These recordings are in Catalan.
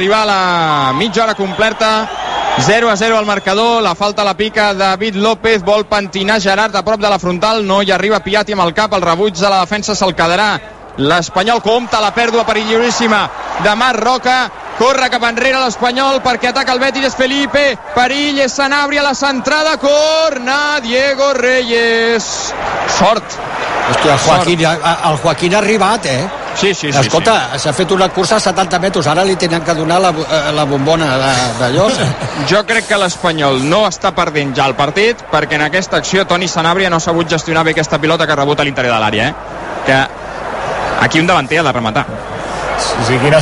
arribar a la mitja hora completa. 0-0 al marcador, la falta la pica David López, vol pentinar Gerard a prop de la frontal, no hi arriba Piatti amb el cap, el rebuig de la defensa se'l quedarà l'Espanyol, compta la pèrdua perillosíssima de Marc Roca, corre cap enrere l'Espanyol perquè ataca el Betis, és Felipe, perill, és Sanabria, la centrada, corna, Diego Reyes, sort. Hòstia, el Joaquín ha arribat, Sí. Escolta, s'ha fet una cursa a 70 metres, ara li tenen que donar la bombona d'allò. Jo crec que l'Espanyol no està perdent ja el partit, perquè en aquesta acció Toni Sanabria no ha sabut gestionar bé aquesta pilota que ha rebut a l'interior de l'àrea, que aquí un davanter ha de rematar. Sí, quin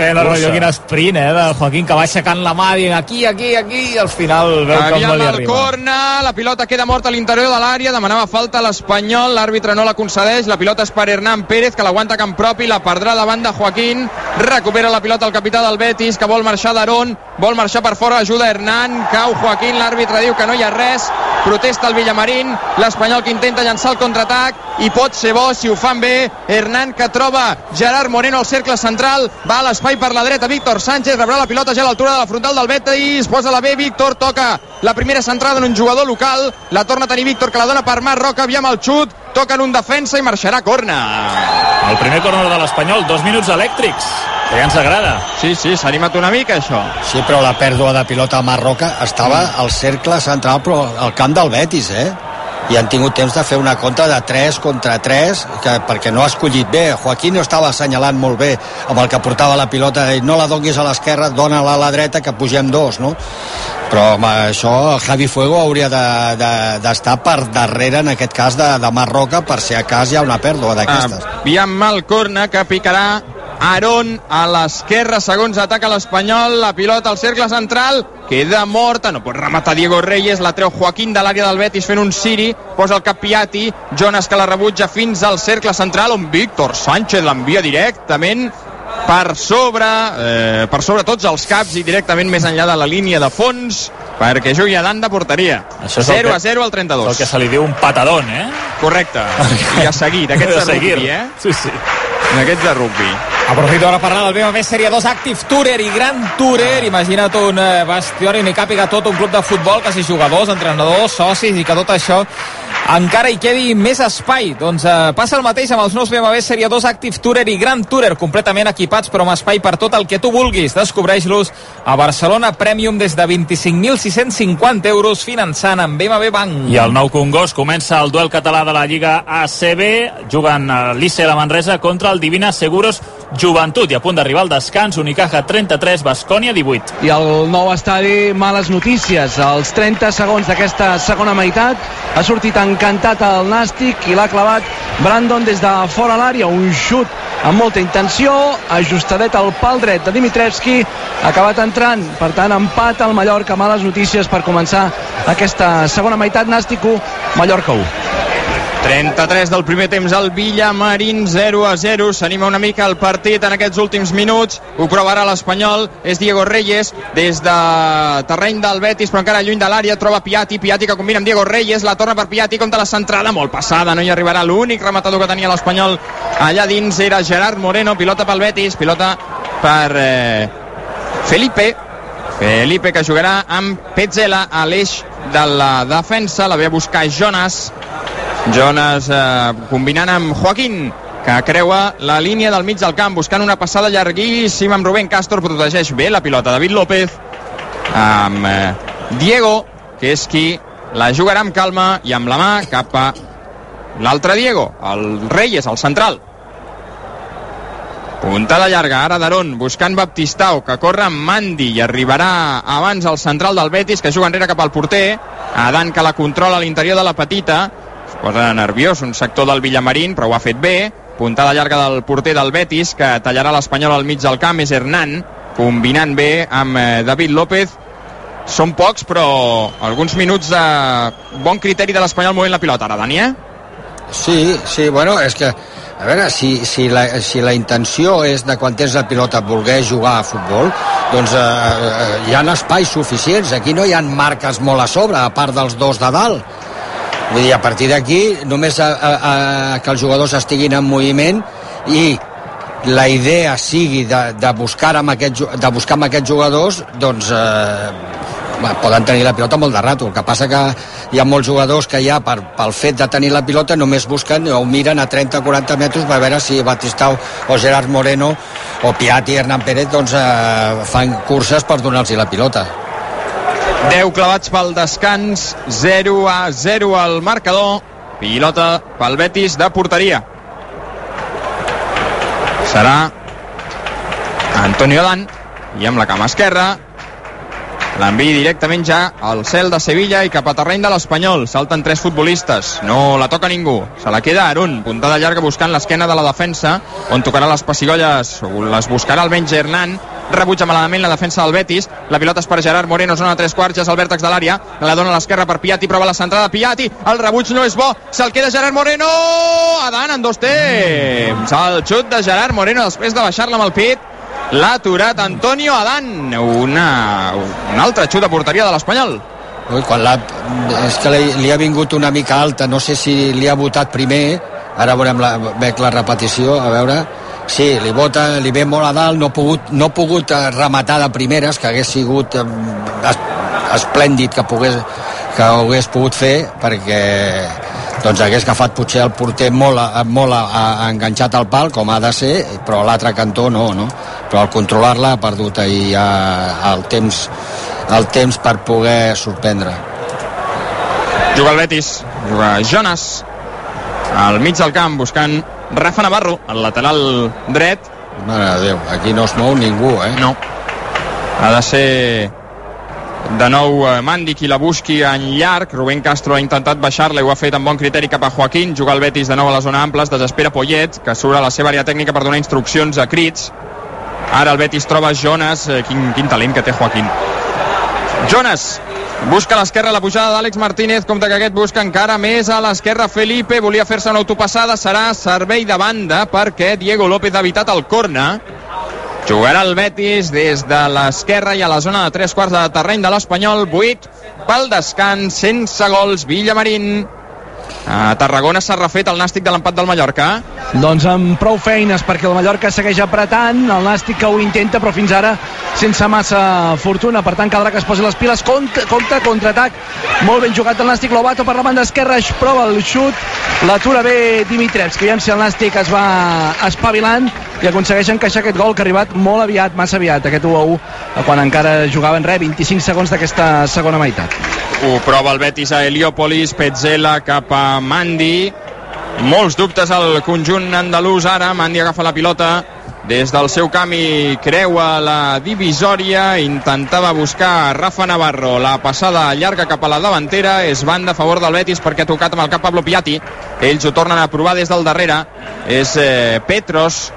sprint, de Joaquín, que va aixecant la mà dient aquí, i al final veu com no li arriba. Corna, la pilota queda morta a l'interior de l'àrea, demanava falta l'Espanyol, l'àrbitre no la concedeix, la pilota és per Hernán Pérez, que l'aguanta camp propi, la perdrà davant de Joaquín, recupera la pilota el capità del Betis, que vol marxar d'Aron, vol marxar per fora, ajuda Hernán, cau Joaquín, l'àrbitre diu que no hi ha res, protesta el Villamarín, l'Espanyol que intenta llançar el contraatac, i pot ser bo si ho fan bé, Hernán que troba Gerard Moreno al cercle central, va a l'espai per la dreta, Víctor Sánchez rebrà la pilota ja a l'altura de la frontal del Betis, posa la B, Víctor toca la primera centrada en un jugador local, la torna a tenir Víctor, que la dona per Marc Roca, aviam el xut, toca en un defensa i marxarà corna. El primer córner de l'Espanyol, 2 minuts elèctrics, que ja ens agrada. Sí, s'ha animat una mica això. Sí, però la pèrdua de pilota a Marc Roca estava al cercle central, però al camp del Betis, i han tingut temps de fer una contra de 3 contra 3, perquè no ha escollit bé. Joaquín no estava assenyalant molt bé amb el que portava la pilota, i no la donguis a l'esquerra, dona-la a la dreta, que pugem 2, no? Però amb això Javi Fuego hauria d'estar per darrere, en aquest cas, de Marc Roca, per si a cas hi ha una pèrdua d'aquestes. Aviam el corna que picarà Aron a l'esquerra, segons ataca l'Espanyol, la pilota al cercle central, queda morta, no pot rematar Diego Reyes, la treu Joaquín de l'àrea del Betis fent un Siri, posa el cap Piatti, Jonas que la rebutja fins al cercle central, on Víctor Sánchez l'envia directament per sobre tots els caps i directament més enllà de la línia de fons, perquè jugui a dalt de porteria. 0-0 al 32. El que se li diu un patadón, Correcte. I a seguir, d'aquests de rugby, Sí. D'aquests de rugby. Aprofito ara per parlar del BMB Sèrie 2 Active Tourer i Grand Tourer. Imagina't un bastió on hi càpiga tot un club de futbol, quasi jugadors, entrenadors, socis, i que tot això encara hi quedi més espai. Doncs passa el mateix amb els nous BMW Sèrie 2 Active Tourer i Grand Tourer, completament equipats però amb espai per tot el que tu vulguis. Descobreix-los a Barcelona Premium des de 25.650 euros finançant amb BMW Bank. I el nou Congost comença el duel català de la Lliga ACB, jugant l'ICE de Manresa contra el Divina Seguros Joventut, i a punt d'arribar al descans, Unicaja 33, Baskonia 18. I el nou estadi, males notícies, als 30 segons d'aquesta segona meitat ha sortit encantat el Nàstic i l'ha clavat Brandon des de fora l'àrea, un xut amb molta intenció, ajustadet al pal dret de Dimitrevski, ha acabat entrant, per tant empat al Mallorca, males notícies per començar aquesta segona meitat. Nàstic 1, Mallorca 1. 33 del primer temps al Villamarín, 0-0, s'anima una mica el partit en aquests últims minuts, ho provarà l'Espanyol, és Diego Reyes des de terreny del Betis, però encara lluny de l'àrea, troba Piatti que combina amb Diego Reyes, la torna per Piatti, compta la centrada, molt passada, no hi arribarà, l'únic rematador que tenia l'Espanyol allà dins era Gerard Moreno, pilota pel Betis, pilota per Felipe que jugarà amb Petzela a l'eix de la defensa, la ve a buscar Jonas combinant amb Joaquín, que creua la línia del mig del camp, buscant una passada llarguíssima amb Rubén Castro, protegeix bé la pilota David López amb Diego, que és qui la jugarà amb calma i amb la mà cap a l'altre Diego, el Reyes, el central. Puntada llarga, ara d'Aron, buscant Baptistao, que corre amb Mandi i arribarà abans al central del Betis, que juga enrere cap al porter, Adán, que la controla a l'interior de la petita, es posa nerviós un sector del Villamarín, però ho ha fet bé. Puntada llarga del porter del Betis, que tallarà l'Espanyol al mig del camp, és Hernán, combinant bé amb David López. Són pocs, però alguns minuts de bon criteri de l'Espanyol movent la pilota ara, Dani, Sí, bueno, és que a veure, si la intenció és de quan tens la pilota voler jugar a futbol, doncs hi ha espais suficients, aquí no hi ha marques molt a sobre, a part dels dos de dalt. Vull dir, a partir d'aquí només que els jugadors estiguin en moviment i la idea sigui de buscar amb aquests jugadors, doncs poden tenir la pilota molt de rato. El que passa que hi ha molts jugadors que ja pel fet de tenir la pilota només busquen o miren a 30-40 metres per veure si Batistau o Gerard Moreno o Piatti i Hernán Pérez doncs, fan curses per donar-los la pilota. 10 clavats pel descans, 0-0 al marcador. Pilota pel Betis de porteria. Serà Antonio Dan, i amb la cama esquerra l'enviï directament ja al cel de Sevilla i cap a terreny de l'Espanyol. Salten 3 futbolistes, no la toca ningú, se la queda Aarón, puntada llarga buscant l'esquena de la defensa, on tocarà les pessigolles, les buscarà almenys Hernán. Rebutja malament la defensa del Betis, la pilota és per Gerard Moreno, zona 3/4, ja és al vèrtex de l'àrea, la dona a l'esquerra per Piatti, prova la centrada Piatti, el rebuig no és bo, se'l queda Gerard Moreno, Adán en 2 temps, el xut de Gerard Moreno després de baixar-la amb el pit, l'ha aturat Antonio Adán. Un altre xut de porteria de l'Espanyol. És que li ha vingut una mica alta, no sé si li ha votat primer, ara veurem la repetició, a veure. Sí, li ve molt a dalt, no ha pogut rematar de primeres, que hagués sigut esplèndid que ho hagués pogut fer, perquè doncs hagués agafat potser el porter molt enganxat al pal, com ha de ser, però a l'altre cantó no. Però al controlar-la ha perdut ahir el temps per poder sorprendre. Juga el Betis, juga Jonas al mig del camp buscant Rafa Navarro, el lateral dret. Mare de Déu, aquí no es mou ningú, No, ha de ser de nou Mandi qui la busqui en llarg. Rubén Castro ha intentat baixar-la i ho ha fet amb bon criteri cap a Joaquín. Juga el Betis de nou a la zona ampla, es desespera Poyet, que surt a la seva àrea tècnica per donar instruccions a crits. Ara el Betis troba Jonas, quin talent que té Joaquín. Jonas busca a l'esquerra la pujada d'Àlex Martínez, compte que aquest busca encara més a l'esquerra Felipe, volia fer-se una autopassada, serà servei de banda perquè Diego López ha evitat el córner. Jugarà el Betis des de l'esquerra i a la zona de 3/4 de terreny de l'Espanyol. 8 pel descans, sense gols. Villamarín. A Tarragona s'ha refet el Nàstic de l'empat del Mallorca. Doncs amb prou feines, perquè el Mallorca segueix apretant, el Nàstic que ho intenta però fins ara sense massa fortuna, per tant caldrà que es posi les piles. Compte, contraatac molt ben jugat el Nàstic. Lobato per la banda esquerra, es prova el xut, l'atura bé Dimitrevski. Veiem si el Nàstic es va espavilant i aconsegueix encaixar aquest gol que ha arribat molt aviat, massa aviat, aquest 1-1, quan encara jugaven 25 segons d'aquesta segona meitat. Ho prova el Betis a Heliópolis, Petzela cap a Mandi. Molts dubtes al conjunt andalús ara. Mandi agafa la pilota des del seu camp i creua la divisòria. Intentava buscar Rafa Navarro. La passada llarga cap a la davantera és banda a favor del Betis perquè ha tocat amb el cap Pablo Piatti. Ells ho tornen a provar des del darrere. És Petros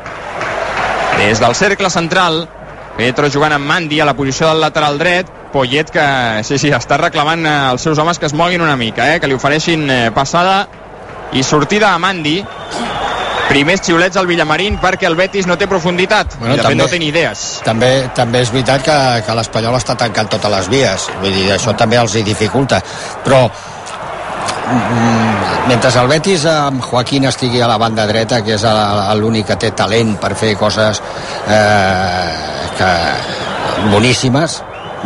des del cercle central. Petros jugant amb Mandi a la posició del lateral dret. Poyet que sí, està reclamant als seus homes que es moguin una mica, que li ofereixin passada i sortida a Mandi. Primers xiulets al Villamarín perquè el Betis no té profunditat, i de fet no té ni idees. També és veritat que l'Espanyol està tancant totes les vies, vull dir, això també els hi dificulta, però mentre el Betis amb Joaquín estigui a la banda dreta, que és l'únic que té talent per fer coses boníssimes,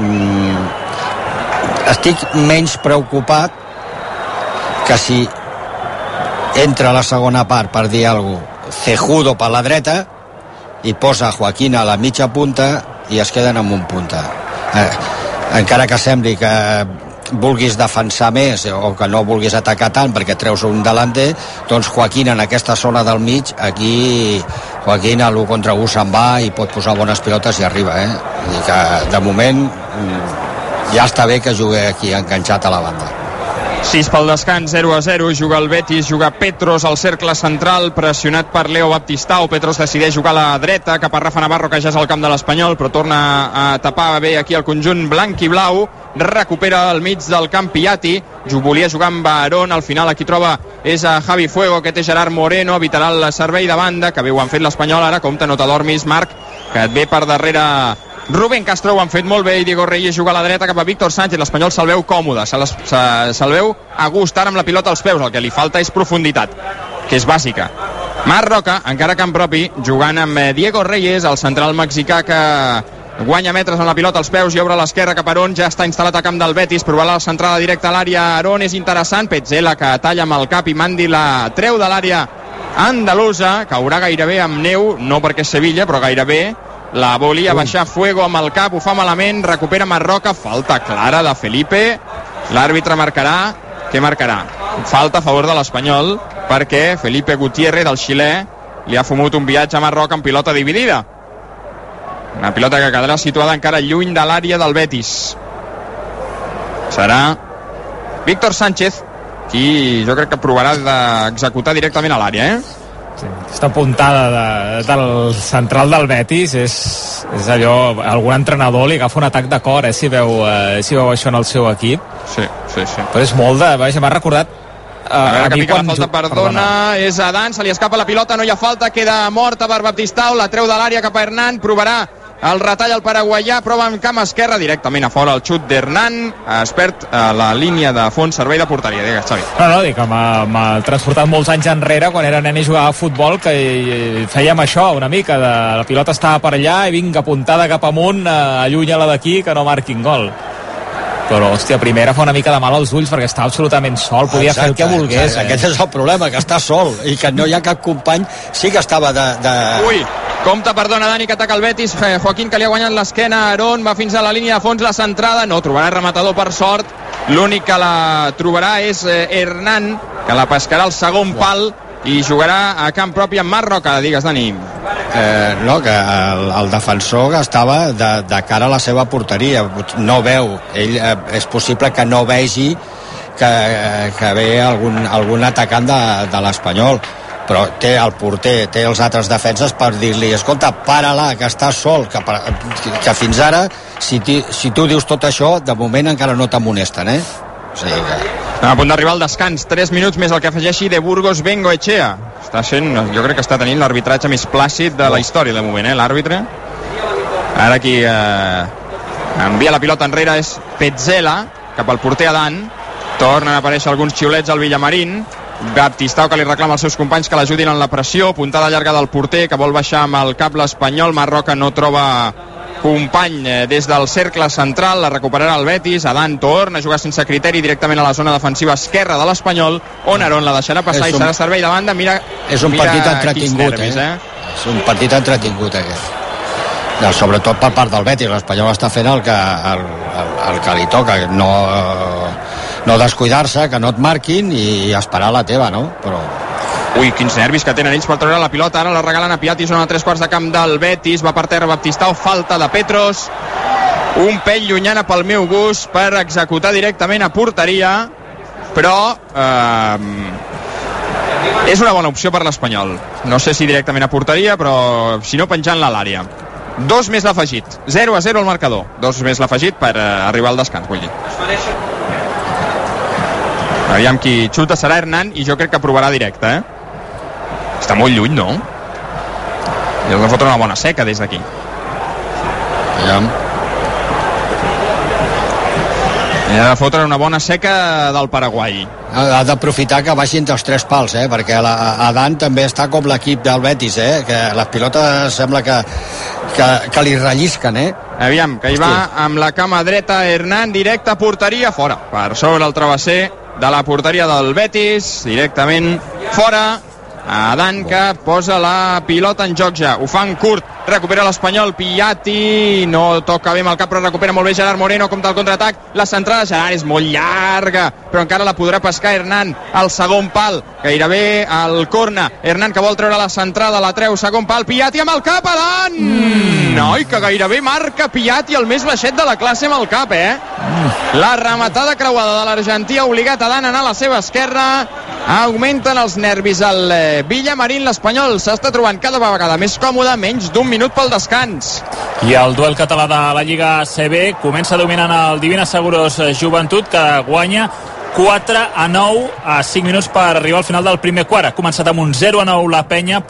estic menys preocupat que si entra a la segona part, per dir alguna cosa, Cejudo per la dreta i posa Joaquín a la mitja punta i es queden amb un punta. Encara que sembli que vulguis defensar més o que no vulguis atacar tant perquè treus un delanter, doncs Joaquín en aquesta zona del mig, aquí Joaquín a l'1 contra 1 se'n va i pot posar bones pilotes i arriba, Vull dir que de moment ja està bé que jugui aquí enganxat a la banda. 6 pel descans, 0-0, juga el Betis, juga Petros al cercle central, pressionat per Leo Baptistao. Petros decideix jugar a la dreta cap a Rafa Navarro, que ja és al camp de l'Espanyol, però torna a tapar bé aquí el conjunt blanc i blau. Recupera al mig del camp Piatti, volia jugar amb Aarón, al final aquí troba és a Javi Fuego, que té Gerard Moreno, evitarà el servei de banda, que bé ho han fet l'Espanyol ara, compte, no t'adormis Marc, que et ve per darrere Rubén Castro, ho han fet molt bé, i Diego Reyes juga a la dreta cap a Víctor Sánchez. L'Espanyol se'l veu còmode, se'l veu a gust ara amb la pilota als peus. El que li falta és profunditat, que és bàsica. Marc Roca, encara a camp propi, jugant amb Diego Reyes, el central mexicà que guanya metres amb la pilota als peus i obre a l'esquerra cap a Aarón, ja està instal·lat a camp del Betis, provarà la centrada directa a l'àrea. Aarón és interessant, Petzela que talla amb el cap i Mandi la treu de l'àrea andalusa, caurà gairebé amb neu, no perquè és Sevilla, però gairebé. La volia baixar Fuego amb el cap, ho fa malament, recupera Marroca, falta clara de Felipe, l'àrbitre marcarà, què marcarà? Falta a favor de l'Espanyol, perquè Felipe Gutiérrez, del xilè, li ha fumut un viatge a Marroca amb pilota dividida. Una pilota que quedarà situada encara lluny de l'àrea del Betis. Serà Víctor Sánchez, qui jo crec que provarà d'executar directament a l'àrea, Sí, aquesta puntada del central del Betis és allò, algun entrenador li agafa un atac de cor, si veu això en el seu equip. Sí. Però és molt de... Vaja, m'ha recordat a veure, que pica la falta, perdona, és Adán, se li escapa la pilota, no hi ha falta, queda morta per Baptistao, la treu de l'àrea cap a Hernán, provarà el retall al paraguaià, prova amb camp esquerra directament a fora el xut d'Hernán, es perd a la línia de fons, servei de porteria. Digues, Xavi. No, dic que m'ha transportat molts anys enrere quan era nen i jugava a futbol, que fèiem això una mica, la pilota estava per allà i vinga, apuntada cap amunt, allunya-la d'aquí, que no marquin gol. Però, hòstia, primera fa una mica de mal als ulls perquè estava absolutament sol, podia fer el que volgués. Aquest és el problema, que està sol i que no hi ha cap company. Sí que estava Ui, compte, perdona, Dani, que ataca el Betis. Joaquín, que li ha guanyat l'esquena a Aarón, va fins a la línia de fons, la centrada, no trobarà rematador per sort. L'únic que la trobarà és Hernán, que la pescarà al segon pal i jugarà a camp propi amb Marc Roca. Digues, Dani. No, que el defensor que estava de cara a la seva porteria, no veu, ell és possible que no vegi que ve algun atacant de l'Espanyol, però té el porter, té els altres defenses per dir-li, escolta, para-la, que està sol, que fins ara si tu dius tot això, de moment encara no t'amonesten, o sigui que... A punt d'arribar al descans, 3 minuts més el que afegeixi de Burgos Bengoechea. Està sent, jo crec que està tenint l'arbitratge més plàcid de la història de moment, l'àrbitre. Ara qui envia la pilota enrere és Petzela, cap al porter Adán. Tornen a aparèixer alguns xiulets al Villamarín. Baptistao, que li reclama als seus companys que l'ajudin en la pressió. Puntada llarga del porter, que vol baixar amb el cap l'Espanyol. Marroca no troba company des del cercle central, la recuperarà el Betis. Adán torna a jugar sense criteri directament a la zona defensiva esquerra de l'Espanyol, on Aarón la deixarà passar i serà servei de banda. És un partit entretingut, és un partit entretingut aquest, sobretot per part del Betis. L'Espanyol està fent el que li toca, no descuidar-se, que no et marquin i esperar la teva, no? Però... Ui, quins nervis que tenen ells per treure la pilota. Ara la regalen a Piatti, zona de 3/4 de camp del Betis. Va per terra Baptistao, falta de Petros. Un pell llunyana pel meu gust per executar directament a porteria, però és una bona opció per l'Espanyol. No sé si directament a porteria, però si no, penjant-la a l'àrea. 2 més l'afegit, 0-0 el marcador. 2 més l'afegit per arribar al descans, vull dir. Aviam qui xuta serà Hernán i jo crec que provarà directe, Està molt lluny, no? I has de fotre una bona seca des d'aquí. Aviam. I ha de fotre una bona seca del Paraguai. Ha d'aprofitar que baixi entre els 3 pals, perquè Adán també està com l'equip del Betis, que les pilotes sembla que li rellisquen, Aviam, que hi va amb la cama dreta Hernán, directe a porteria, fora. Per sobre el travesser de la porteria del Betis, directament fora. Adán, que posa la pilota en joc ja, ho fan curt, recupera l'Espanyol, Piatti, no toca bé amb el cap però recupera molt bé Gerard Moreno, compta el contraatac, la centrada Gerard és molt llarga, però encara la podrà pescar Hernán, al segon pal, gairebé al corna, Hernán que vol treure la centrada, la treu, segon pal, Piatti amb el cap, Adán! Noi, que gairebé marca Piatti, el més baixet de la classe amb el cap, La rematada creuada de l'argentí ha obligat Adán a anar a la seva esquerra, augmenten els nervis al Villamarín, l'Espanyol s'està trobant cada vegada més còmode, menys d'1 minut pel descans. I el duel català de la Lliga ACB comença dominant el Divina Seguros Joventut, que guanya 4-9 a 5 minuts per arribar al final del primer quart. Ha començat amb un 0-9 la Penya, però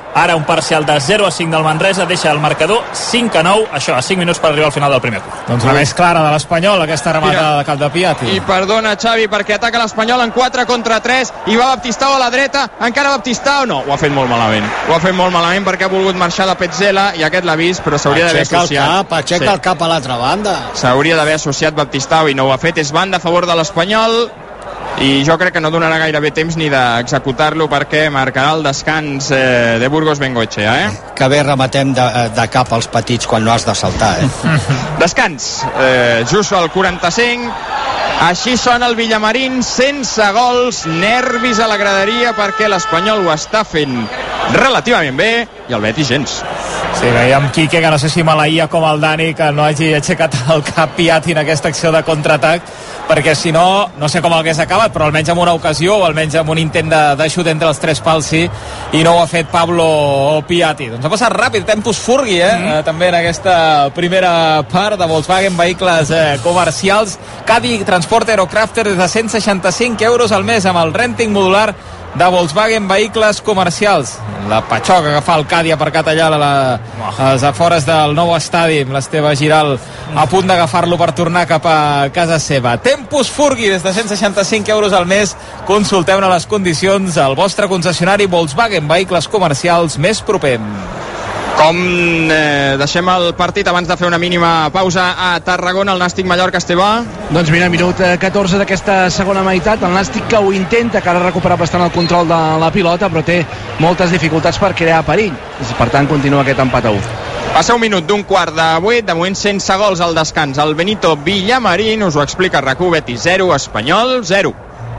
Ara un parcial de 0-5 del Manresa deixa el marcador 5-9, això a 5 minuts per arribar al final del primer quart. Doncs la més clara de l'Espanyol, aquesta rematada de cap de Piatti. I perdona, Xavi, perquè ataca l'Espanyol en 4 contra 3 i va Baptistao a la dreta, encara Baptistao no, ho ha fet molt malament perquè ha volgut marxar de Petzela i aquest l'ha vist, però s'hauria d'haver associat. Aixeca el cap a l'altra banda. S'hauria d'haver associat Baptistao i no ho ha fet. És banda a favor de l'Espanyol i jo crec que no donarà gairebé temps ni d'executar-lo perquè marcarà el descans de Burgos Bengoechea. Que bé rematem de cap als petits quan no has de saltar. Descans, just al 45. Així sona el Villamarín, sense gols, nervis a la graderia perquè l'Espanyol ho està fent relativament bé i el Betis gens. Sí, veiem Quique, que no sé si maleïa com el Dani, que no hagi aixecat el cap Piatti en aquesta acció de contraatac, perquè si no, no sé com hagués acabat, però almenys en una ocasió o almenys en un intent de xut entre els tres pals sí, i no ho ha fet Pablo Piatti. Doncs ha passat ràpid, tempus furgui, també en aquesta primera part de Volkswagen Vehicles Comercials. Caddy Transporter o Crafter des de 165 euros al mes amb el renting modular de Volkswagen Vehicles Comercials. La patxoca que fa el Caddy aparcat allà a les afores del nou estadi, amb l'Esteve Giral a punt d'agafar-lo per tornar cap a casa seva. Tempus Furgui des de 165 euros al mes. Consulteu-ne les condicions al vostre concessionari Volkswagen Vehicles Comercials més proper. Com deixem el partit abans de fer una mínima pausa a Tarragona, el Nàstic Mallorca, Esteve? Doncs mira, minut 14 d'aquesta segona meitat, el Nàstic que ho intenta, que ara recupera bastant el control de la pilota, però té moltes dificultats per crear perill. Per tant, continua aquest empat a 1. Passa un minut d'un quart de 8, de moment sense gols al descans. El Benito Villamarín us ho explica RAC1, Betis 0, Espanyol 0.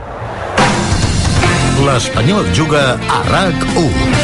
L'Espanyol juga a RAC1.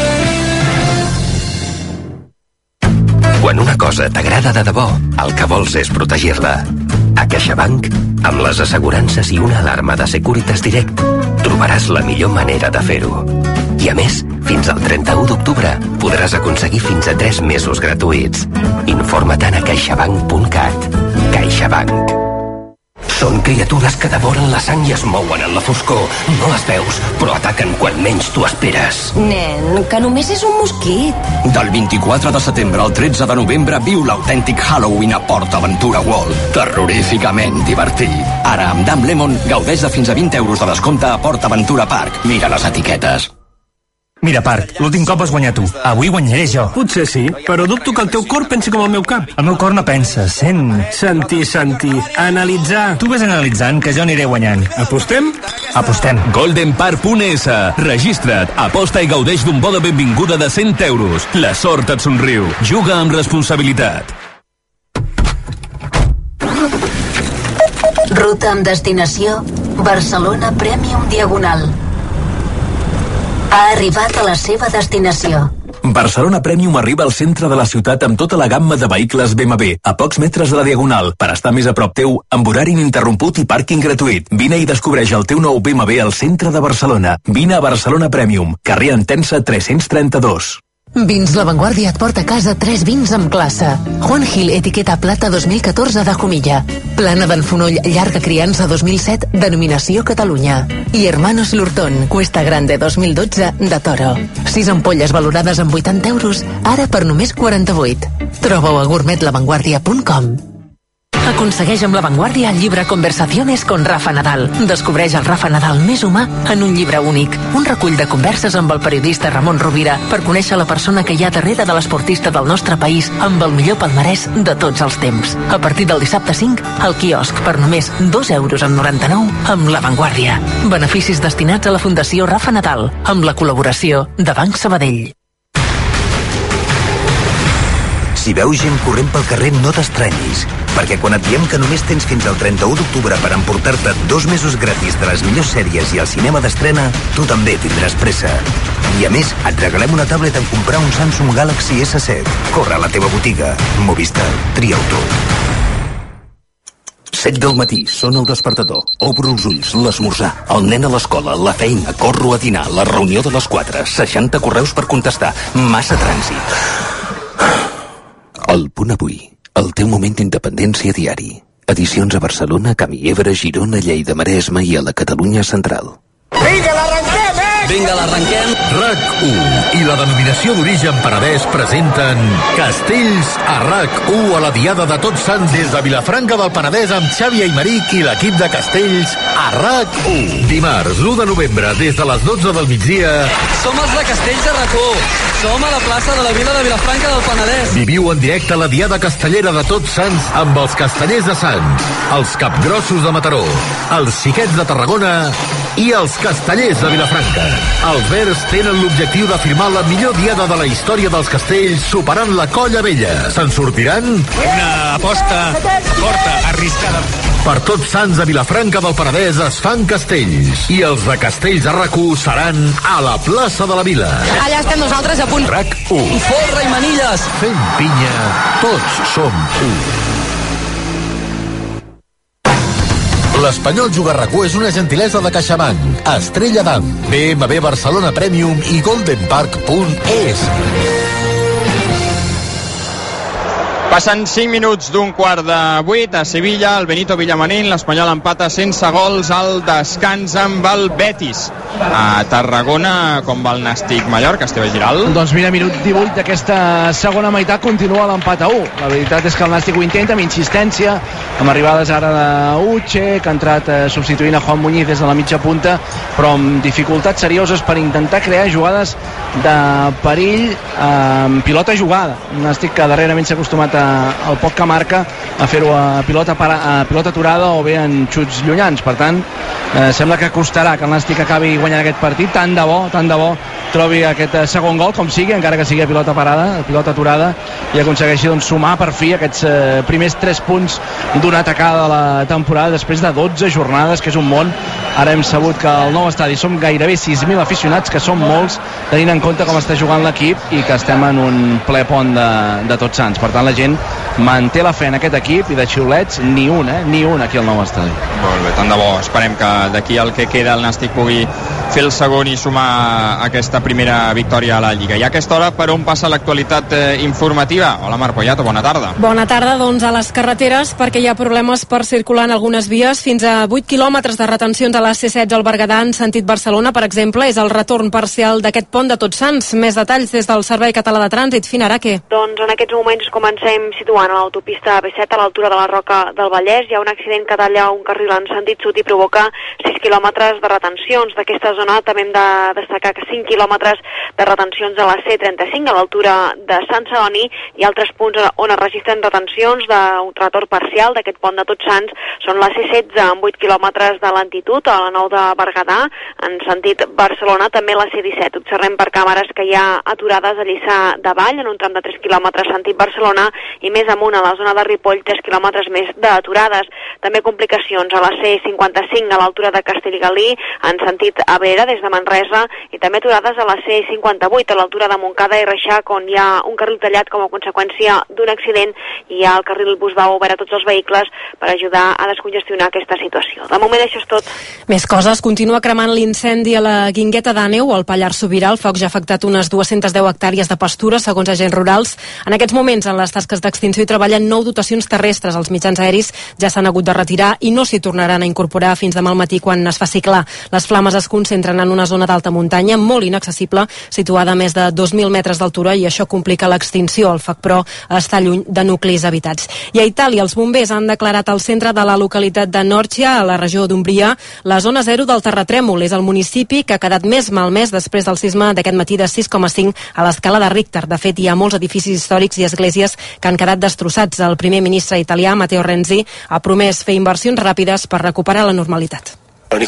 Quan una cosa t'agrada de debò, el que vols és protegir-la. A CaixaBank, amb les assegurances i una alarma de Securitas Direct, trobaràs la millor manera de fer-ho. I a més, fins al 31 d'octubre podràs aconseguir fins a 3 mesos gratuïts. Informa-te'n a caixabank.cat. CaixaBank. Són criatures que devoren la sang i es mouen en la foscor. No les veus, però ataquen quan menys t'ho esperes. Nen, que només és un mosquit. Del 24 de setembre al 13 de novembre viu l'autèntic Halloween a PortAventura World. Terroríficament divertit. Ara, amb Damn Lemon, gaudeix de fins a 20 euros de descompte a PortAventura Park. Mira les etiquetes. Mira, Park, l'últim cop has guanyat tu. Avui guanyaré jo. Potser sí, però dubto que el teu cor pensi com el meu cap. El meu cor no pensa, sent. Sentir. Analitzar. Tu ves analitzant que jo aniré guanyant. Apostem? Apostem. GoldenPark.es. Registra't, aposta i gaudeix d'un bo de benvinguda de 100 euros. La sort et somriu. Juga amb responsabilitat. Ruta amb destinació Barcelona Premium Diagonal. Ha arribat a la seva destinació. Barcelona Premium arriba al centre de la ciutat amb tota la gamma de vehicles BMW, a pocs metres de la Diagonal, per estar més a prop teu, amb horari ininterromput i pàrquing gratuït. Vine i descobreix el teu nou BMW al centre de Barcelona. Vine a Barcelona Premium, carrer Entença 332. Vins La Vanguardia et porta a casa 3 vins amb classe. Juan Gil, etiqueta plata 2014 de Jumilla. Plana d'en Fonoll, llarga criança 2007, denominació Catalunya. I Hermanos Lurtón, Cuesta Grande 2012 de Toro. 6 ampolles valorades amb 80 euros, ara per només 48. Troba-ho a gourmetlavanguardia.com. Aconsegueix amb La Vanguardia el llibre Conversaciones con Rafa Nadal. Descobreix el Rafa Nadal més humà en un llibre únic. Un recull de converses amb el periodista Ramon Rovira per conèixer la persona que hi ha darrere de l'esportista del nostre país amb el millor palmarès de tots els temps. A partir del dissabte 5, al quiosc per només 2,99 € amb La Vanguardia. Beneficis destinats a la Fundació Rafa Nadal, amb la col·laboració de Banc Sabadell. Si veus gent corrent pel carrer, no t'estranyis, perquè quan et diem que només tens fins al 31 d'octubre per emportar-te 2 mesos gratis de les millors sèries i el cinema d'estrena, tu també tindràs pressa. I a més, et regalem una tablet en comprar un Samsung Galaxy S7. Corre a la teva botiga. Movistar. Tria-ho tot. 7 del matí, sona el despertador. Obro els ulls, l'esmorzar, el nen a l'escola, la feina, corro a dinar, la reunió de les 4, 60 correus per contestar, massa trànsit. El Punt Avui, el teu moment d'independència diari. Edicions a Barcelona, Camí Ebre, Girona, Lleida, Maresme i a la Catalunya Central. Vinga, l'arrenquem, Vinga, l'arrenquem. RAC1 i la denominació d'origen Penedès presenten Castells a RAC1 a la Diada de Tots Sants des de Vilafranca del Penedès amb Xavi Aymeric i l'equip de Castells a RAC1. Dimarts 1 de novembre des de les 12 del migdia. Som els de Castells a RAC1. Som a la plaça de la Vila de Vilafranca del Penedès. Viviu en directe la Diada Castellera de Tots Sants amb els Castellers de Sants, els Capgrossos de Mataró, els Xiquets de Tarragona i els Castellers de Vilafranca. Els verds tenen l'objectiu de firmar la millor diada de la història dels castells superant la Colla Vella. Se'n sortiran? Una aposta forta, arriscada. Per Tots Sants a Vilafranca del Penedès es fan castells i els de Castells a RAC1 seran a la plaça de la Vila. Allà estem nosaltres a punt. RAC1. Folra i manilles. Fent pinya, tots som u. L'Espanyol Juga RAC1 és una gentilesa de CaixaBank, Estrella d'Am, BMW Barcelona Premium i goldenpark.es. Passen 5 minuts d'un quart de 8 a Sevilla, el Benito Villamarín, l'Espanyol empata sense gols al descans amb el Betis. A Tarragona, com va el Nàstic Mallorca, Esteve Giral? Doncs mira, minut 18 d'aquesta segona meitat continua l'empat a 1. La veritat és que el Nàstic ho intenta amb insistència, amb arribades ara d'Uche, que ha entrat substituint a Juan Muñiz des de la mitja punta, però amb dificultats serioses per intentar crear jugades de perill amb pilota jugada. Un Nàstic que darrerament s'ha acostumat al poc que marca a fer-ho a pilota aturada o bé en xuts llunyans. Per tant, sembla que costarà que el Nàstic acabi guanyant aquest partit. Tant de bo trobi aquest segon gol, com sigui, encara que sigui a pilota parada, a pilota aturada, i aconsegueixi sumar per fi aquests primers 3 punts d'una atacada de la temporada després de 12 jornades, que és un món. Ara hem sabut que al nou estadi som gairebé 6.000 aficionats, que són molts, tenint en compte com està jugant l'equip i que estem en un ple pont de Tots Sants. Per tant, la gent manté la fe en aquest equip i de xiulets ni un aquí al nou estadi. Molt bé, tant de bo. Esperem que d'aquí al que queda el Nàstic pugui fer el segon i sumar aquesta primera victòria a la Lliga. I a aquesta hora, per on passa l'actualitat informativa? Hola, Mar Poyato, bona tarda. Bona tarda, doncs a les carreteres, perquè hi ha problemes per circular en algunes vies. Fins a 8 quilòmetres de retencions a la C16 al Berguedà en sentit Barcelona, per exemple, és el retorn parcial d'aquest pont de Tots Sants. Més detalls des del Servei Català de Trànsit. Fina Araque. Doncs en aquests moments comencem situant a l'autopista B7 a l'altura de la Roca del Vallès. Hi ha un accident que talla un carril en sentit sud i provoca 6 quilòmetres de retencions. D'aquesta zona també hem de destacar que 5 quilòmetres de retencions a la C35 a l'altura de Sant Celoni i altres punts on es registren retencions d'un retorn parcial d'aquest pont de Tots Sants són la C16 amb 8 quilòmetres de lentitud a la 9 de Berguedà en sentit Barcelona, també la C17. Observem per càmeres que hi ha aturades a Lliçà de Vall en un tram de 3 quilòmetres sentit Barcelona i més amunt a la zona de Ripoll 3 quilòmetres més d'aturades. També complicacions a la C55 a l'altura de Castellgalí en sentit Abrera des de Manresa i també aturades a la C58 a l'altura de Montcada i Reixac on hi ha un carril tallat com a conseqüència d'un accident i hi ha el carril Busbau obert a tots els vehicles per ajudar a descongestionar aquesta situació. De moment això és tot. Més coses. Continua cremant l'incendi a la Guingueta d'Àneu al Pallars Sobirà. El foc ja ha afectat unes 210 hectàrees de pastura, segons agents rurals. En aquests moments, en les tasques d'extinció hi treballen 9 dotacions terrestres. Els mitjans aeris ja s'han hagut de retirar i no s'hi tornaran a incorporar fins demà al matí quan es faci clar. Les flames es concentren en una zona d'alta muntanya molt inaccessible, situada a més de 2.000 metres d'altura, i això complica l'extinció. El foc, però, està lluny de nuclis habitats. I a Itàlia, els bombers han declarat al centre de la localitat de Norcia, a la regió d'Umbria, la zona zero del terratrèmol. És el municipi que ha quedat més malmès després del sisme d'aquest matí de 6,5 a l'escala de Richter. De fet, hi ha molts edificis històrics i esglésies que han quedat destrossats. El primer ministre italià, Matteo Renzi, ha promès fer inversions ràpides per recuperar la normalitat.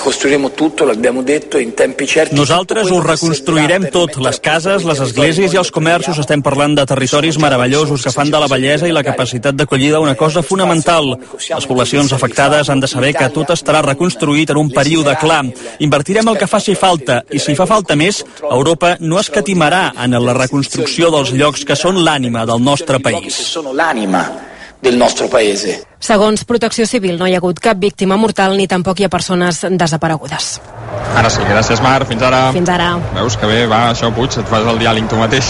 Nosaltres ho reconstruirem tot, les cases, les esglésies i els comerços. Estem parlant de territoris meravellosos que fan de la bellesa i la capacitat d'acollida una cosa fonamental. Les poblacions afectades han de saber que tot estarà reconstruït en un període clar. Invertirem el que faci falta i si fa falta més, Europa no escatimarà en la reconstrucció dels llocs que són l'ànima del nostre país. Segons Protecció Civil, no hi ha hagut cap víctima mortal ni tampoc hi ha persones desaparegudes. Ara sí, gràcies Mar, fins ara. Fins ara. Veus que bé, va, això Puig, et fas el diàleg tu mateix.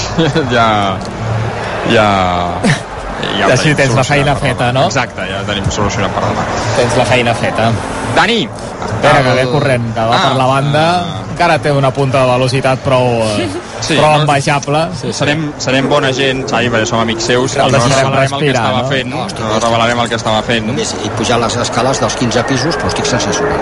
Així tens la feina feta, no? Exacte, ja tenim solucionat per demà. Tens la feina feta. Dani! Espera, que ve corrent, que va per la banda. encara té una punta de velocitat prou envejable. Serem bona gent, Xavi, perquè som amics seus, no revelarem el que estava fent, no revelarem el que estava fent. Només he pujat les escales dels 15 pisos, però estic sensacional.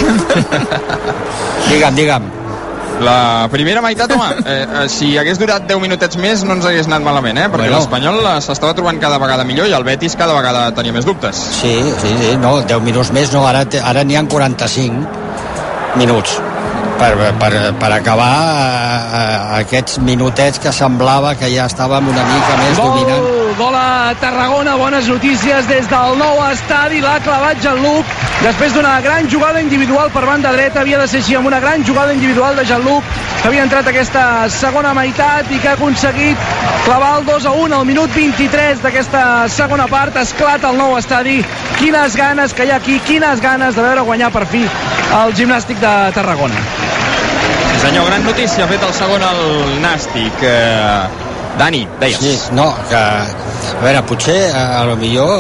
Digue'm. La primera meitat, home, si hagués durat 10 minutets més no ens hagués anat malament, perquè l'Espanyol s'estava trobant cada vegada millor i el Betis cada vegada tenia més dubtes. Sí, no, 10 minuts més no, ara n'hi ha 45 minuts per acabar aquests minutets que semblava que ja estàvem una mica més dominant. Gol a Tarragona, bones notícies des del nou estadi, l'ha clavat Jean-Luc després d'una gran jugada individual per banda dreta, havia de ser així, amb una gran jugada individual de Jean-Luc que havia entrat aquesta segona meitat i que ha aconseguit clavar el 2-1 al minut 23 d'aquesta segona part. Esclata el nou estadi, quines ganes que hi ha aquí, quines ganes de veure guanyar per fi el Gimnàstic de Tarragona. Sí senyor, gran notícia, ha fet el segon el Nàstic. Dani, deies. Sí, no, que a veure, potser a lo millor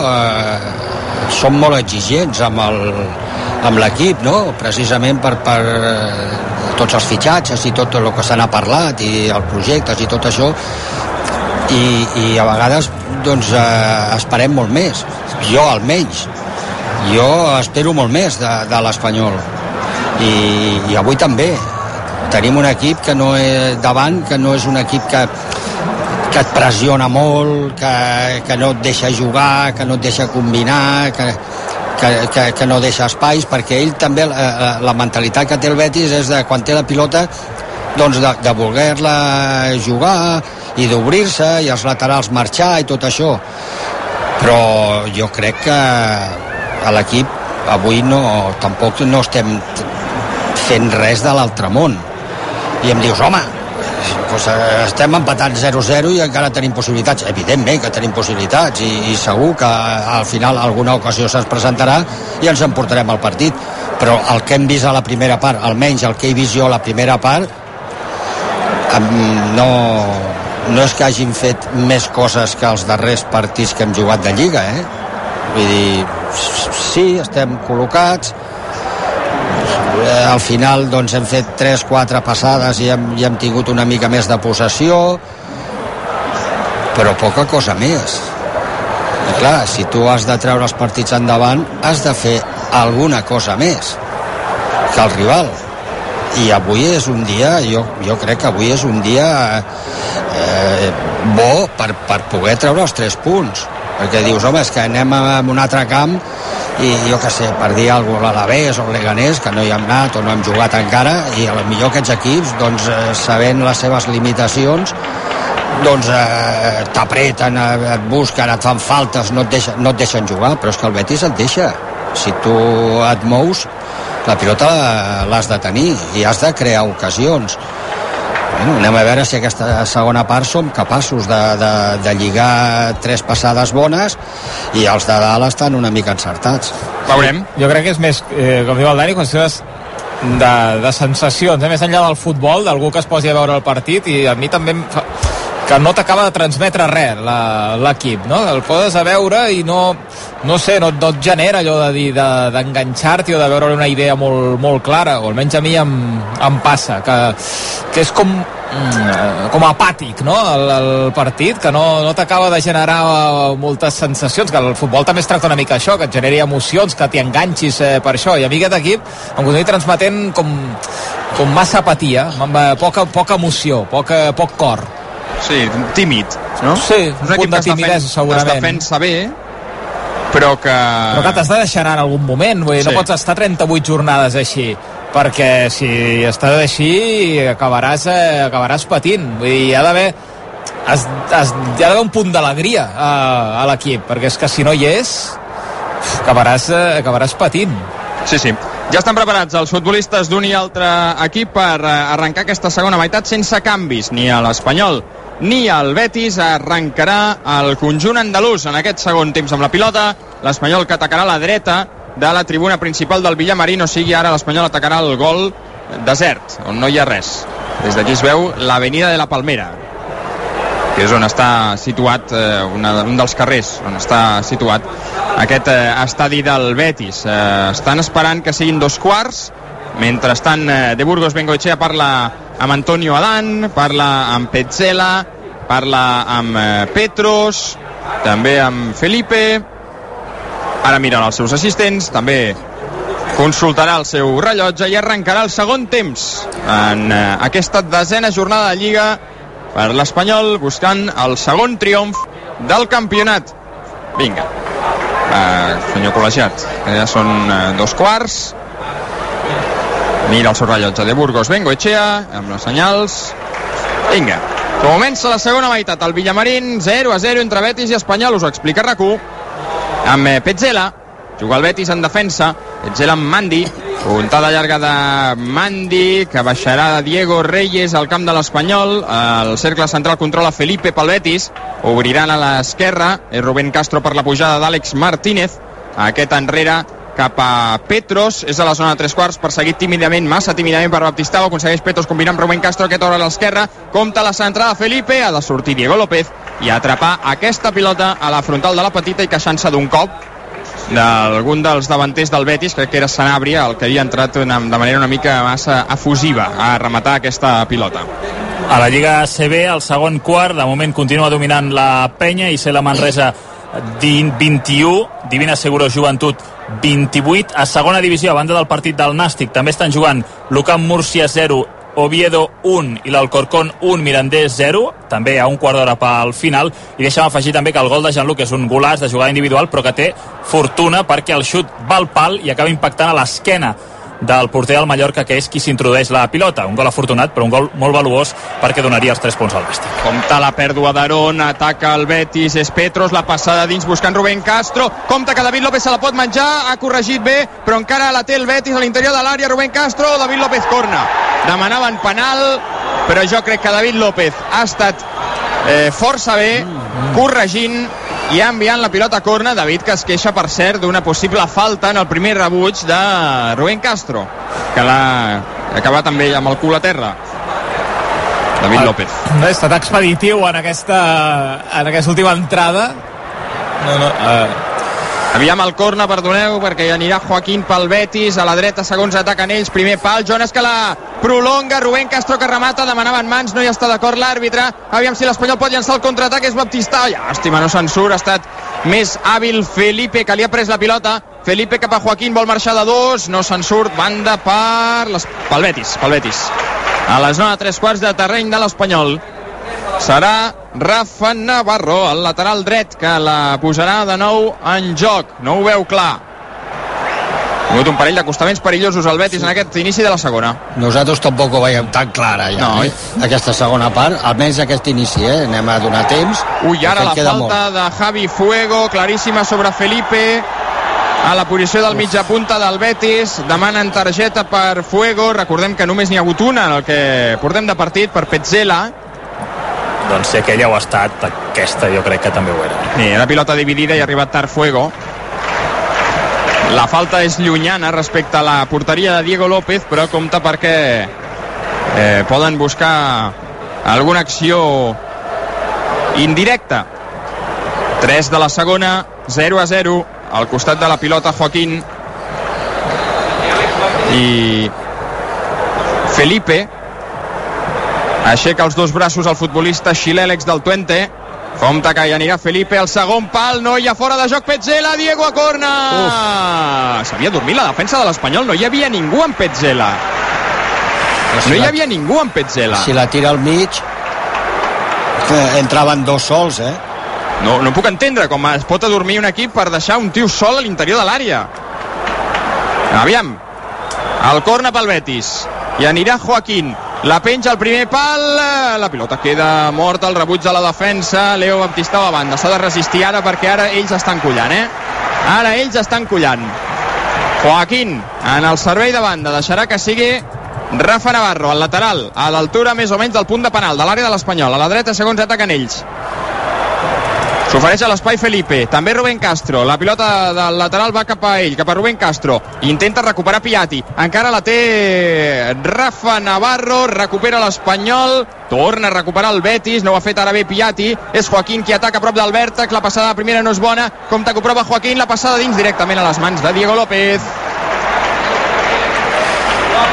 som molt exigents amb l'equip, no? Precisament per tots els fitxatges i tot el que se n'ha parlat i els projectes i tot això, i a vegades doncs esperem molt més, jo almenys espero molt més de l'Espanyol i avui també tenim un equip que no és davant, que no és un equip que et pressiona molt, que no et deixa jugar, que no et deixa combinar, que no deixa espais, perquè ell també, la mentalitat que té el Betis és de quan té la pilota doncs de voler-la jugar i d'obrir-se i els laterals marxar i tot això, però jo crec que a l'equip avui tampoc no estem fent res de l'altre món i em dius, home, doncs estem empatant 0-0 i encara tenim possibilitats. Evidentment que tenim possibilitats i segur que al final alguna ocasió se'ns presentarà i ens emportarem el partit, però el que hem vist a la primera part, almenys el que he vist jo a la primera part, no és que hagin fet més coses que els darrers partits que hem jugat de Lliga, vull dir, sí, estem col·locats, al final doncs hem fet 3-4 passades i hem tingut una mica més de possessió, però poca cosa més. I clar, si tu has de treure els partits endavant has de fer alguna cosa més que el rival, i avui és un dia, jo crec que avui és un dia bo per poder treure els 3 punts, perquè dius, home, és que anem a un altre camp i jo què sé, per dir alguna cosa, l'Alavés o el Leganés, que no hi hem anat o no hem jugat encara, i potser aquests equips, doncs, sabent les seves limitacions, doncs t'apreten, et busquen, et fan faltes, no et deixen jugar, però és que el Betis et deixa. Si tu et mous, la pilota l'has de tenir i has de crear ocasions. Bueno, anem a veure si aquesta segona part som capaços de lligar 3 passades bones i els de dalt estan una mica encertats. Veurem. Jo crec que és més, com diu el Dani, qüestions de sensacions, més enllà del futbol, d'algú que es posi a veure el partit, i a mi també que no t'acaba de transmetre res l'equip, no? El poses a veure i no sé, no et genera allò de dir d'enganxar-t'hi o de veure una idea molt, molt clara, o almenys a mi em passa que és com apàtic, no? El partit, que no t'acaba de generar moltes sensacions, que el futbol també es tracta una mica això, que et generi emocions, que t'hi enganxis per això, i a mi aquest equip em continua transmetent com massa apatia, poca emoció, poc cor. Sí, tímid, no? Sí, un punt de timidesa, segurament. Es defensa bé, però que t'has de deixar anar en algun moment, vull dir, no pots estar 38 jornades així, perquè si estàs així acabaràs patint. Vull dir, hi ha d'haver un punt d'alegria a l'equip, perquè és que si no hi és acabaràs patint. Sí, ja estan preparats els futbolistes d'un i altre equip per arrencar aquesta segona meitat sense canvis, ni a l'Espanyol ni al Betis. Arrencarà el conjunt andalús en aquest segon temps amb la pilota, l'Espanyol que atacarà a la dreta de la tribuna principal del Villamarín, o sigui, ara l'Espanyol atacarà el gol desert, on no hi ha res. Des d'aquí es veu l'Avenida de la Palmera, que és on està situat, un dels carrers on està situat aquest estadi del Betis. Estan esperant que siguin 2 quarts Mentrestant, De Burgos Bengoechea parla amb Antonio Adán, parla amb Petzela, parla amb Petros, també amb Felipe. Ara miren els seus assistents, també consultarà el seu rellotge i arrencarà el segon temps en aquesta 10ª jornada de Lliga per l'Espanyol, buscant el segon triomf del campionat. Vinga, senyor col·legiat, que ja són 2:15. Mira el seu rellotge de Burgos Bengoechea amb les senyals. Vinga, comença la segona meitat. El Villamarín 0-0 entre Betis i Espanyol. Us ho explica RAC1 amb Petzela. Juga el Betis en defensa. Petzela amb Mandi. Puntada llarga de Mandi, que baixarà Diego Reyes al camp de l'Espanyol. El cercle central controla Felipe pel Betis. Obriran a l'esquerra. És Rubén Castro per la pujada d'Àlex Martínez. Aquest enrere cap a Petros, és a la zona de 3/4, perseguit tímidament, massa tímidament per Baptistao, aconsegueix Petros combinar amb Rubén Castro, aquest obre a l'esquerra, compta la centrada Felipe, ha de sortir Diego López i atrapar aquesta pilota a la frontal de la petita i queixant-se d'un cop d'algun dels davanters del Betis, crec que era Sanabria, el que havia entrat de manera una mica massa efusiva a rematar aquesta pilota. A la Lliga ACB, el segon quart, de moment continua dominant la penya i ser la Manresa 21, Divina Seguros Joventut 28. A segona divisió, a banda del partit del Nàstic, també estan jugant l'UCAM Múrcia 0, Oviedo 1 i l'Alcorcón 1, Mirandés 0, també a un quart d'hora pel final. I deixa'm afegir també que el gol de Jean-Luc és un golaç de jugada individual, però que té fortuna perquè el xut va al pal i acaba impactant a l'esquena del porter del Mallorca, que és qui s'introdueix la pilota. Un gol afortunat, però un gol molt valuós perquè donaria els 3 punts al Nàstic. Compta la pèrdua d'Aron, ataca el Betis, és Petros, la passada dins buscant Rubén Castro, compta que David López se la pot menjar, ha corregit bé, però encara la té el Betis a l'interior de l'àrea. Rubén Castro, David López corna. Demanaven penal, però jo crec que David López ha estat força bé, corregint i enviant la pilota a corna. David, que es queixa, per cert, d'una possible falta en el primer rebuig de Rubén Castro, que l'ha acabat amb ell amb el cul a terra. David López. No ha estat expeditiu en aquesta última entrada. Aviam el corna, perdoneu, perquè anirà Joaquín pel Betis, a la dreta, segons ataquen ells, primer pal, Jonas que la prolonga, Rubén Castro que remata, demanaven mans, no hi està d'acord l'àrbitre, aviam si l'Espanyol pot llançar el contraatac, és Baptistao, llàstima, no se'n surt, ha estat més hàbil Felipe, que li ha pres la pilota, Felipe cap a Joaquín, vol marxar de 2, no se'n surt, banda pel Betis, a la zona de 3/4 de terreny de l'Espanyol. Serà Rafa Navarro, el lateral dret, que la posarà de nou en joc. No ho veu clar. Ha hagut un parell d'acostaments perillosos al Betis en aquest inici de la segona. Nosaltres tampoc ho veiem tan clara ja, no, aquesta segona part, almenys aquest inici, anem a donar temps. Ui, ara la falta de Javi Fuego, claríssima sobre Felipe, a la posició del mitja punta del Betis, demanen targeta per Fuego, recordem que només n'hi ha hagut una en el que portem de partit, per Petzela. Doncs si aquella ho ha estat, aquesta jo crec que també ho era. Sí, la pilota dividida i ha arribat tard Fuego. La falta és llunyana respecte a la porteria de Diego López, però compta perquè poden buscar alguna acció indirecta. 3 de la segona, 0-0, al costat de la pilota Joaquín. I Felipe aixeca els dos braços al futbolista xilè, del Twente. Compte que hi anirà Felipe al segon pal, no hi ha fora de joc Petzela, Diego a corna. S'havia dormit la defensa de l'Espanyol, no hi havia ningú en Petzela. No hi havia ningú en Petzela. Si la tira al mig, entraven dos sols, No puc entendre com es pot adormir un equip per deixar un tio sol a l'interior de l'àrea. Aviam, el corna pel Betis i anirà Joaquín, la penja al primer pal, la pilota queda morta, el rebuig de la defensa, Leo Baptistao a banda, s'ha de resistir ara perquè ara ells estan collant, ara ells estan collant. Joaquín en el servei de banda, deixarà que sigui Rafa Navarro, al lateral, a l'altura més o menys del punt de penal de l'àrea de l'Espanyol, a la dreta segons ataquen ells. S'ofereix a l'espai Felipe, també Rubén Castro, la pilota del lateral va cap a ell, cap a Rubén Castro, intenta recuperar Piatti, encara la té Rafa Navarro, recupera l'Espanyol, torna a recuperar el Betis, no ho ha fet ara bé Piatti, és Joaquín qui ataca a prop del vèrtex, la passada primera no és bona, compte que ho prova Joaquín, la passada dins directament a les mans de Diego López.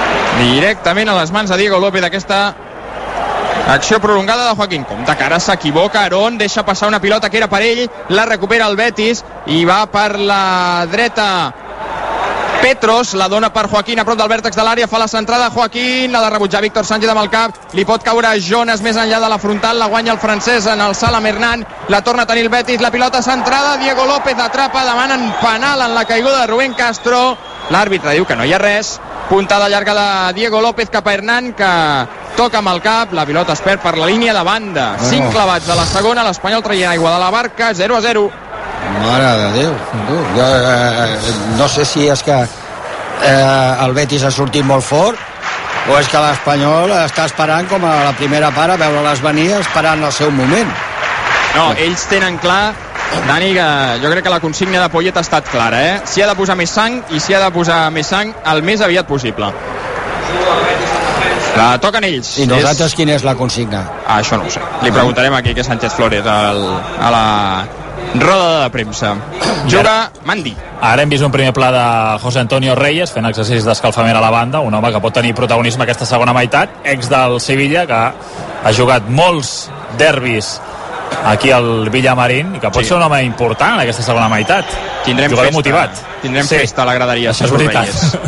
directament a les mans de Diego López aquesta acció prolongada de Joaquín. Compte que ara s'equivoca Aarón, deixa passar una pilota que era per ell, la recupera el Betis i va per la dreta Petros, la dona per Joaquín a prop del vèrtex de l'àrea, fa la centrada Joaquín, la de rebutjar Víctor Sánchez amb el cap, li pot caure Jonas més enllà de la frontal, la guanya el francès en el salt amb Hernán, la torna a tenir el Betis, la pilota centrada, Diego López atrapa, demanen penal en la caiguda de Rubén Castro, l'àrbitre diu que no hi ha res, puntada llarga de Diego López cap a Hernán, que toca amb el cap, la pilota es perd per la línia de banda, 5 clavats de la segona, l'Espanyol traient aigua de la barca, 0-0. Mare de Déu, jo, no sé si és que el Betis ha sortit molt fort o és que l'Espanyol està esperant com a la primera part a veure-les venir, esperant el seu moment. No, ells tenen clar, Dani, que jo crec que la consigna de Poyet ha estat clara, S'hi ha de posar més sang i s'hi ha de posar més sang el més aviat possible. La toquen ells. I nosaltres quina és la consigna? Això no ho sé. Li preguntarem a Quique Sánchez Flores a la roda de premsa. Juga Mandi. Ara hem vist un primer pla de José Antonio Reyes fent exercicis d'escalfament a la banda, un home que pot tenir protagonisme aquesta segona meitat, ex del Sevilla, que ha jugat molts derbis aquí al Villamarín i que pot ser un home important en aquesta segona meitat. Tindrem jugador festa, motivat. Tindrem festa a la graderia. Això és veritat.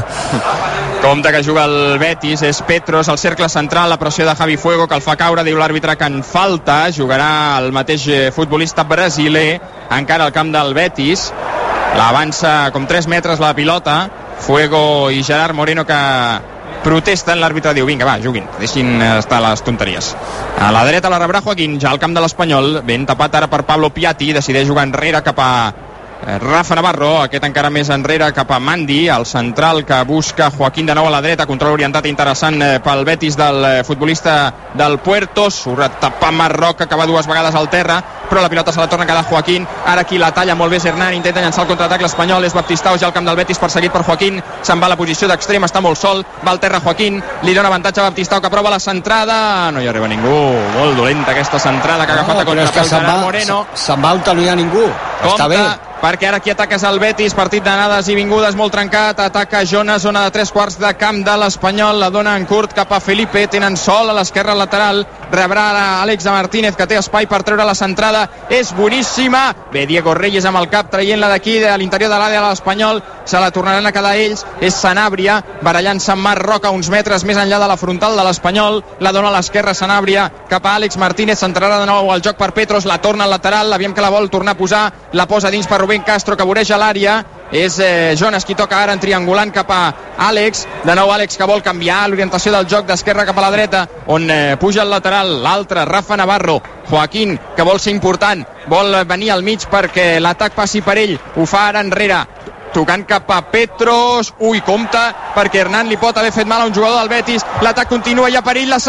Compte que juga el Betis, és Petros, el cercle central, la pressió de Javi Fuego, que el fa caure, diu l'àrbitre que en falta, jugarà el mateix futbolista brasiler, encara al camp del Betis, l'avança com 3 metres la pilota, Fuego i Gerard Moreno que protesten, l'àrbitre diu vinga va, juguin, deixin estar les tonteries. A la dreta la rebrà Joaquín, ja al camp de l'Espanyol, ben tapat ara per Pablo Piatti, decideix jugar enrere cap a Rafa Navarro, aquest encara més enrere cap a Mandi, el central que busca Joaquín de nou a la dreta, control orientat interessant pel Betis del futbolista del Puerto, surt tapar Marroca que va 2 vegades al terra, però la pilota se la torna a quedar Joaquín, ara qui la talla molt bé és Hernán, intenta llançar el contraatac l'Espanyol, és Baptistao ja al camp del Betis perseguit per Joaquín, se'n va a la posició d'extrem, està molt sol, va al terra Joaquín, li dona avantatge a Baptistao que prova la centrada, no hi arriba ningú, molt dolenta aquesta centrada que ha agafat a contrapeu Gerard Moreno. Se'n va on no hi ha ningú, està bé. Perquè ara qui ataca és el Betis, partit d'anades i vingudes molt trencat, ataca Jonas, zona de 3/4 de camp de l'Espanyol, la dona en curt cap a Felipe, tenen sol a l'esquerra lateral, rebrà ara Àlex Martínez que té espai per treure la centrada, és boníssima, bé Diego Reyes amb el cap traient-la d'aquí de l'interior de l'àrea de l'Espanyol, se la tornaran a quedar ells, és Sanabria barallant-se amb Marroca uns metres més enllà de la frontal de l'Espanyol, la dona a l'esquerra Sanabria cap a Àlex Martínez, centrarà de nou el joc per Petros, la torna al lateral, aviam que la vol tornar a posar, la posa dins per Rubén Castro que voreja l'àrea, és Jonas qui toca ara en triangulant cap a Àlex, de nou Àlex que vol canviar l'orientació del joc d'esquerra cap a la dreta, on puja al lateral l'altre, Rafa Navarro, Joaquín que vol ser important, vol venir al mig perquè l'atac passi per ell, ho fa ara enrere, tocant cap a Petros, ui, compte, perquè Hernán li pot haver fet mal a un jugador del Betis, l'atac continua, hi ha perill, la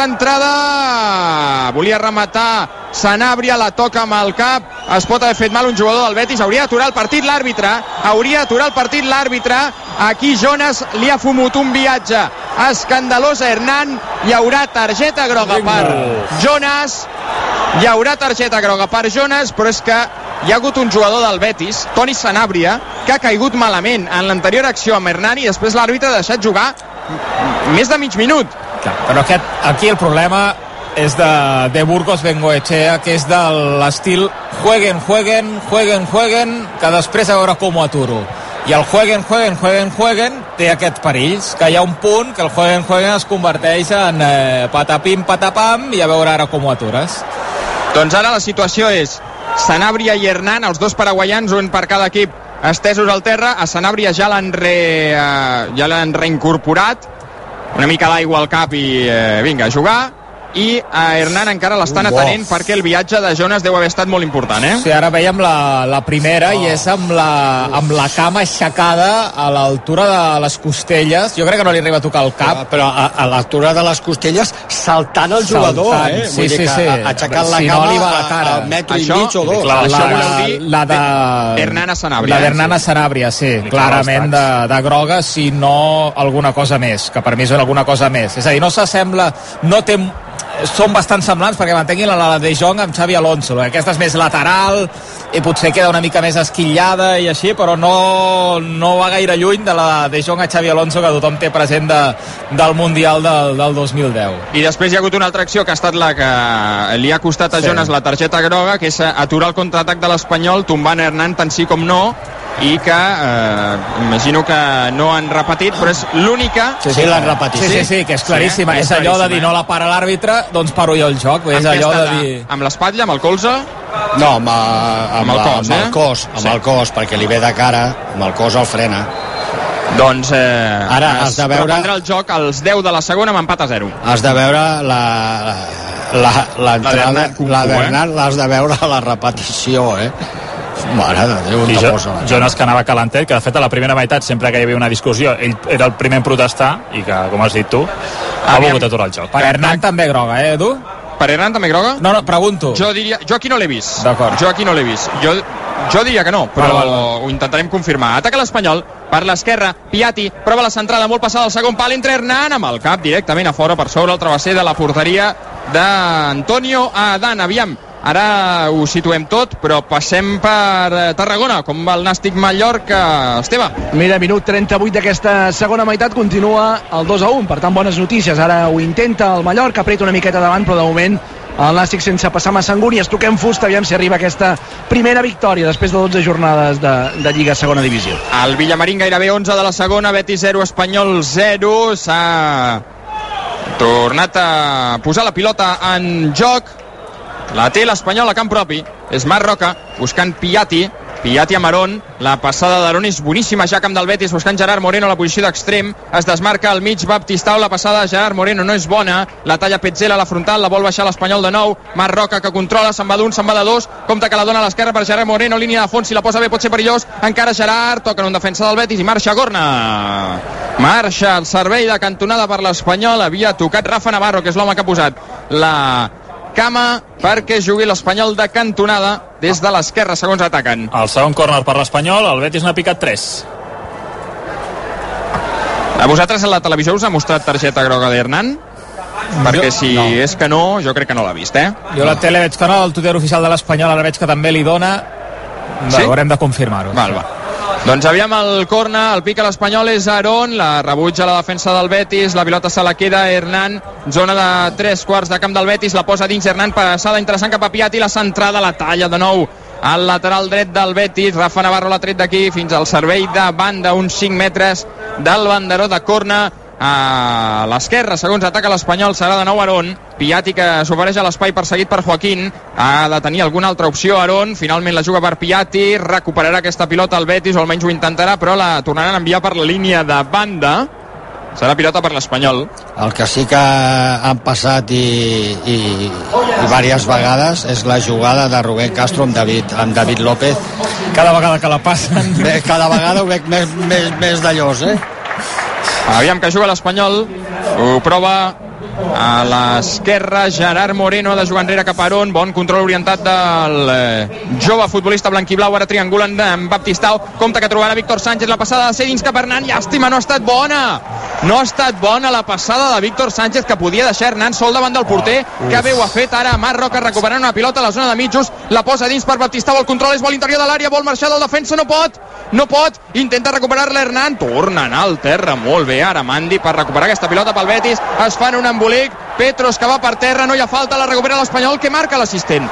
centrada, volia rematar Sanabria, la toca amb el cap, es pot haver fet mal un jugador del Betis, hauria d'aturar el partit l'àrbitre, aquí Jonas li ha fumut un viatge escandalós a Hernán, hi haurà targeta groga per Jonas, però és que hi ha hagut un jugador del Betis, Toni Sanabria, que ha caigut malament en l'anterior acció amb Hernán i després l'àrbitre ha deixat jugar més de mig minut. Però aquí el problema és de Burgos Bengoechea, que és de l'estil jueguen, que després a veure com ho aturo. I el jueguen té aquests perills, que hi ha un punt que el jueguen es converteix en patapim, patapam, i a veure ara com ho atures. Doncs ara la situació és Sanabria i Hernán, els dos paraguaians, un per cada equip, estesos al terra. A Sanabria ja l'han reincorporat, una mica d'aigua al cap i vinga, a jugar. I a Hernán encara l'estan atenent perquè el viatge de Jonas deu haver estat molt important, Sí, ara veiem la primera i és amb la cama aixecada a l'altura de les costelles. Jo crec que no li arriba a tocar el cap. Però a l'altura de les costelles saltant el jugador, Sí. Aixecant la cama al metro i mig o dos. La de Hernán a Sanabria. La d'Hernán a Sanabria, sí. Clarament de groga, si no alguna cosa més, que per mi és alguna cosa més. És a dir, no s'assembla, no té són bastant semblants, perquè mantenguin la De Jong amb Xavi Alonso. Aquesta és més lateral i potser queda una mica més esquillada i així, però no va gaire lluny de la De Jong a Xavi Alonso que tothom té present del Mundial del 2010. I després hi ha hagut una altra acció que ha estat la que li ha costat a Jonas la targeta groga, que és aturar el contraatac de l'Espanyol tombant Hernán tant sí com no, i que imagino que no han repetit, però és l'única... Sí, l'han repetit. Sí, que és claríssima. És allò de dir no la para l'àrbitre, doncs paro jo el joc. És allò de dir... Amb l'espatlla, amb el colze? No, amb el cos, perquè li ve de cara, amb el cos el frena. Doncs ara has de veure... reprendrà el joc als 10 de la segona amb empat a 0. Has de veure l'entrada, la d'Hernán, l'has de veure a la repetició, Mare de Déu, on te posa la... Jonas, que anava calentet, que de fet a la primera meitat, sempre que hi havia una discussió, ell era el primer en protestar, i que, com has dit tu, ha volgut aturar el joc. Per Hernán també groga, Edu? Per Hernán també groga? No, pregunto. Jo aquí no l'he vist. D'acord. Jo aquí no l'he vist. Jo diria que no, però ho intentarem confirmar. Ataca l'Espanyol per l'esquerra, Piatti prova la centrada molt passada al segon pal, entra Hernán amb el cap directament a fora per sobre el travesser de la porteria d'Antonio Adán. Aviam, ara ho situem tot, però passem per Tarragona, com va el Nàstic Mallorca. Esteve. Mira, minut 38 d'aquesta segona meitat, continua el 2-1, per tant bones notícies. Ara ho intenta el Mallorca, apreta una miqueta davant, però de moment el Nàstic sense passar massa angúnies. Toquem fusta, aviam si arriba aquesta primera victòria després de 12 jornades de Lliga Segona Divisió. El Villamarín gairebé 11 de la segona, Betis 0, Espanyol 0. S'ha tornat a posar la pilota en joc. La té l'Espanyol a camp propi. És Marc Roca buscant Piatti a Marón. La passada d'Aron és boníssima, ja camp del Betis, buscant Gerard Moreno a la posició d'extrem. Es desmarca al mig Baptistao. La passada de Gerard Moreno no és bona. La talla Petzela a la frontal, la vol baixar l'Espanyol de nou. Marc Roca que controla, se'n va d'un, se'n va de dos. Compte que la dona a l'esquerra per Gerard Moreno, línia de fons, si la posa bé pot ser perillós. Encara Gerard, toca en un defensa del Betis i marxa Gorna. Marxa el servei de cantonada per l'Espanyol. Havia tocat Rafa Navarro, que és l'home que ha posat la cama perquè jugui l'Espanyol de cantonada des de l'esquerra, segons ataquen. El segon córner per l'Espanyol, el Betis n'ha picat 3. A vosaltres a la televisió us ha mostrat targeta groga d'Hernán? Perquè si és que no, jo crec que no l'ha vist, Jo a la tele veig que no, el Twitter oficial de l'Espanyol ara veig que també li dona. Sí? Haurem de confirmar-ho. Va. Doncs aviam el corna, el pica l'Espanyol és Aron, la rebutja la defensa del Betis, la pilota se la queda Hernán, zona de 3/4 de camp del Betis, la posa dins Hernán, passada interessant cap a Piatti, la centrada, la talla de nou al lateral dret del Betis. Rafa Navarro l'ha tret d'aquí fins al servei de banda, uns 5 metres del banderó de corna. A l'esquerra, segons ataca l'Espanyol, serà de nou Aron. Piatti, que s'ofereix a l'espai perseguit per Joaquín, ha de tenir alguna altra opció. Aron finalment la juga per Piatti, recuperarà aquesta pilota al Betis, o almenys ho intentarà, però la tornaran a enviar per la línia de banda. Serà pilota per l'Espanyol. El que sí que han passat i diverses vegades és la jugada de Rubén Castro amb David López. Cada vegada que la passen, cada vegada ho veig més d'allòs, Aviam que juga l'Espanyol, ho prova a l'esquerra, Gerard Moreno ha de jugar enrere cap a Aron, bon control orientat del jove futbolista blanquiblau, ara triangulen amb Baptistao, compte que trobarà Víctor Sánchez, la passada de ser dins cap a Hernán, llàstima, no ha estat bona la passada de Víctor Sánchez, que podia deixar Hernán sol davant del porter, que bé ho ha fet ara Marc Roca recuperant una pilota a la zona de mitjos, la posa dins per Baptistao, el control és bo a l'interior de l'àrea, vol marxar del defensa, no pot, intenta recuperar-la Hernán, torna a anar al terra, molt bé ara Mandi per recuperar aquesta pilota pel Betis, es fan un embolic, Petros que va per terra, no hi ha falta, la recupera l'Espanyol. Què marca l'assistent?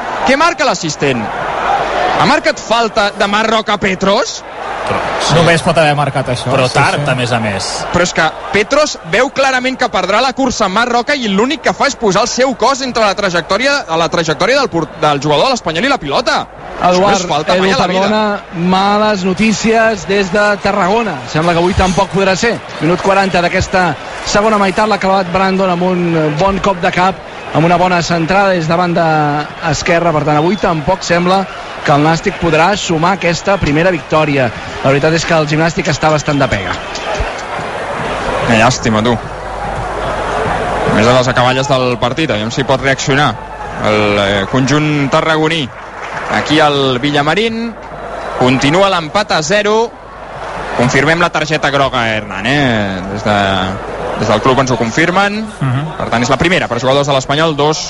Ha marcat falta de Marc Roca a Petros? Sí. Només pot haver marcat això. Però tard, a més a més. Però és que Petros veu clarament que perdrà la cursa amb Marc Roca i l'únic que fa és posar el seu cos entre la trajectòria del jugador de l'Espanyol i la pilota. Eduard, perdona, males notícies des de Tarragona. Sembla que avui tampoc podrà ser. Minut 40 d'aquesta segona meitat, l'ha clavat Brandon amb un bon cop de cap, amb una bona centrada des de banda esquerra. Per tant, avui tampoc sembla que el Nàstic podrà sumar aquesta primera victòria. La veritat és que el Gimnàstic està bastant de pega. Llàstima, tu. Més a les acaballes del partit, aviam si pot reaccionar el conjunt tarragoní. Aquí el Villamarín, continua l'empat a 0. Confirmem la targeta groga a Hernán, des de Des del club ens ho confirmen. Per tant, és la primera per jugadors de l'Espanyol. Dos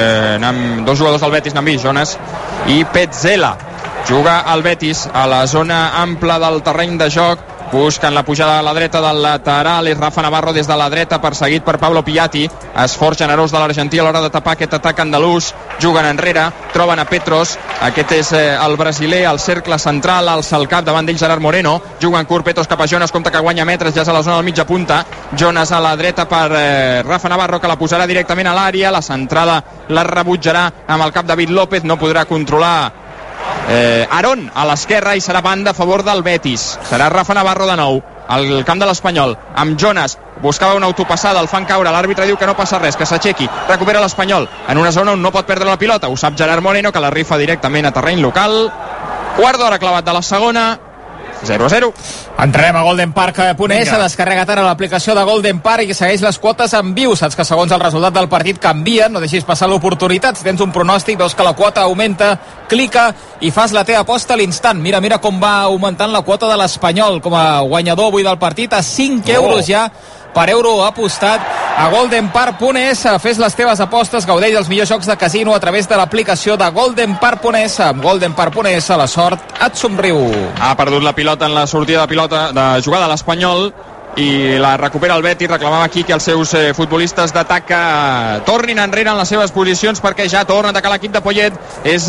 jugadors del Betis n'han vist, Jonas i Petzela. Juga el Betis a la zona ampla del terreny de joc, busquen la pujada a la dreta del lateral. És Rafa Navarro des de la dreta, perseguit per Pablo Piatti. Esforç generós de l'Argentí a l'hora de tapar aquest atac andalús. Juguen enrere, troben a Petros. Aquest és el brasiler, el cercle central, alça el cap, davant d'ell Gerard Moreno. Juguen curt, Petros cap a Jonas, compta que guanya metres, ja és a la zona del mitja punta. Jonas a la dreta per Rafa Navarro, que la posarà directament a l'àrea. La centrada la rebutjarà amb el cap David López, no podrà controlar Aarón a l'esquerra i serà banda a favor del Betis. Serà Rafa Navarro de nou al camp de l'Espanyol, amb Jonas. Buscava una autopassada, el fan caure, l'àrbitre diu que no passa res, que s'aixequi, recupera l'Espanyol en una zona on no pot perdre la pilota, ho sap Gerard Moreno, que la rifa directament a terreny local. Quart d'hora clavat de la segona, 0-0. Entrem a goldenpark.es, descarrega't ara l'aplicació de Golden Park i segueix les quotes en viu. Saps que segons el resultat del partit canvien, no deixis passar l'oportunitat. Si tens un pronòstic, veus que la quota augmenta, clica i fas la teva aposta a l'instant. Mira com va augmentant la quota de l'Espanyol com a guanyador avui del partit, a 5 euros ja per euro apostat a goldenpark.es. Fes les teves apostes, gaudeix dels millors jocs de casino a través de l'aplicació de goldenpark.es. Amb goldenpark.es la sort et somriu. Ha perdut la pilota en la sortida de pilota de jugada a l'Espanyol i la recupera el Betis. Reclamava aquí que els seus futbolistes d'atac tornin enrere en les seves posicions, perquè ja torna a atacar l'equip de Poyet. És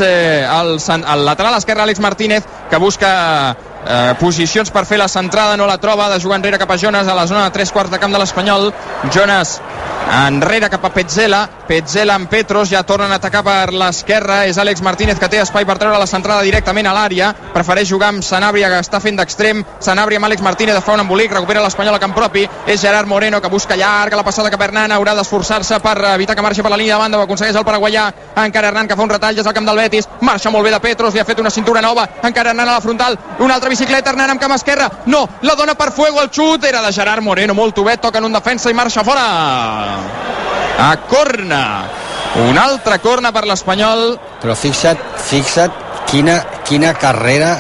el lateral esquerre Àlex Martínez, que busca posicions per fer la centrada, no la troba, de jugar enrere cap a Jonas a la zona de 3/4 de camp de l'Espanyol. Jonas enrere cap a Petzela amb Petros, ja tornen a atacar per l'esquerra. És Àlex Martínez que té espai per treure la centrada directament a l'àrea, prefereix jugar amb Sanabria, que està fent d'extrem. Sanabria amb Àlex Martínez fa un embolic, recupera l'Espanyol a camp propi. És Gerard Moreno, que busca llarga la passada cap a Hernán, haurà d'esforçar-se per evitar que marxi per la línia de banda, ho aconsegueix el paraguaià. Encara Hernán, que fa un retall des del camp del Betis, marxa molt bé de Petros, li ha fet una cintura nova. Encara Hernán a la frontal, una altra bicicleta, Hernán amb cama esquerra, no, la dona per Fuego, el xut era de Gerard Moreno, molt obert, toca en un defensa i marxa fora a corna. Un altre corna per l'Espanyol. Però fixa't quina carrera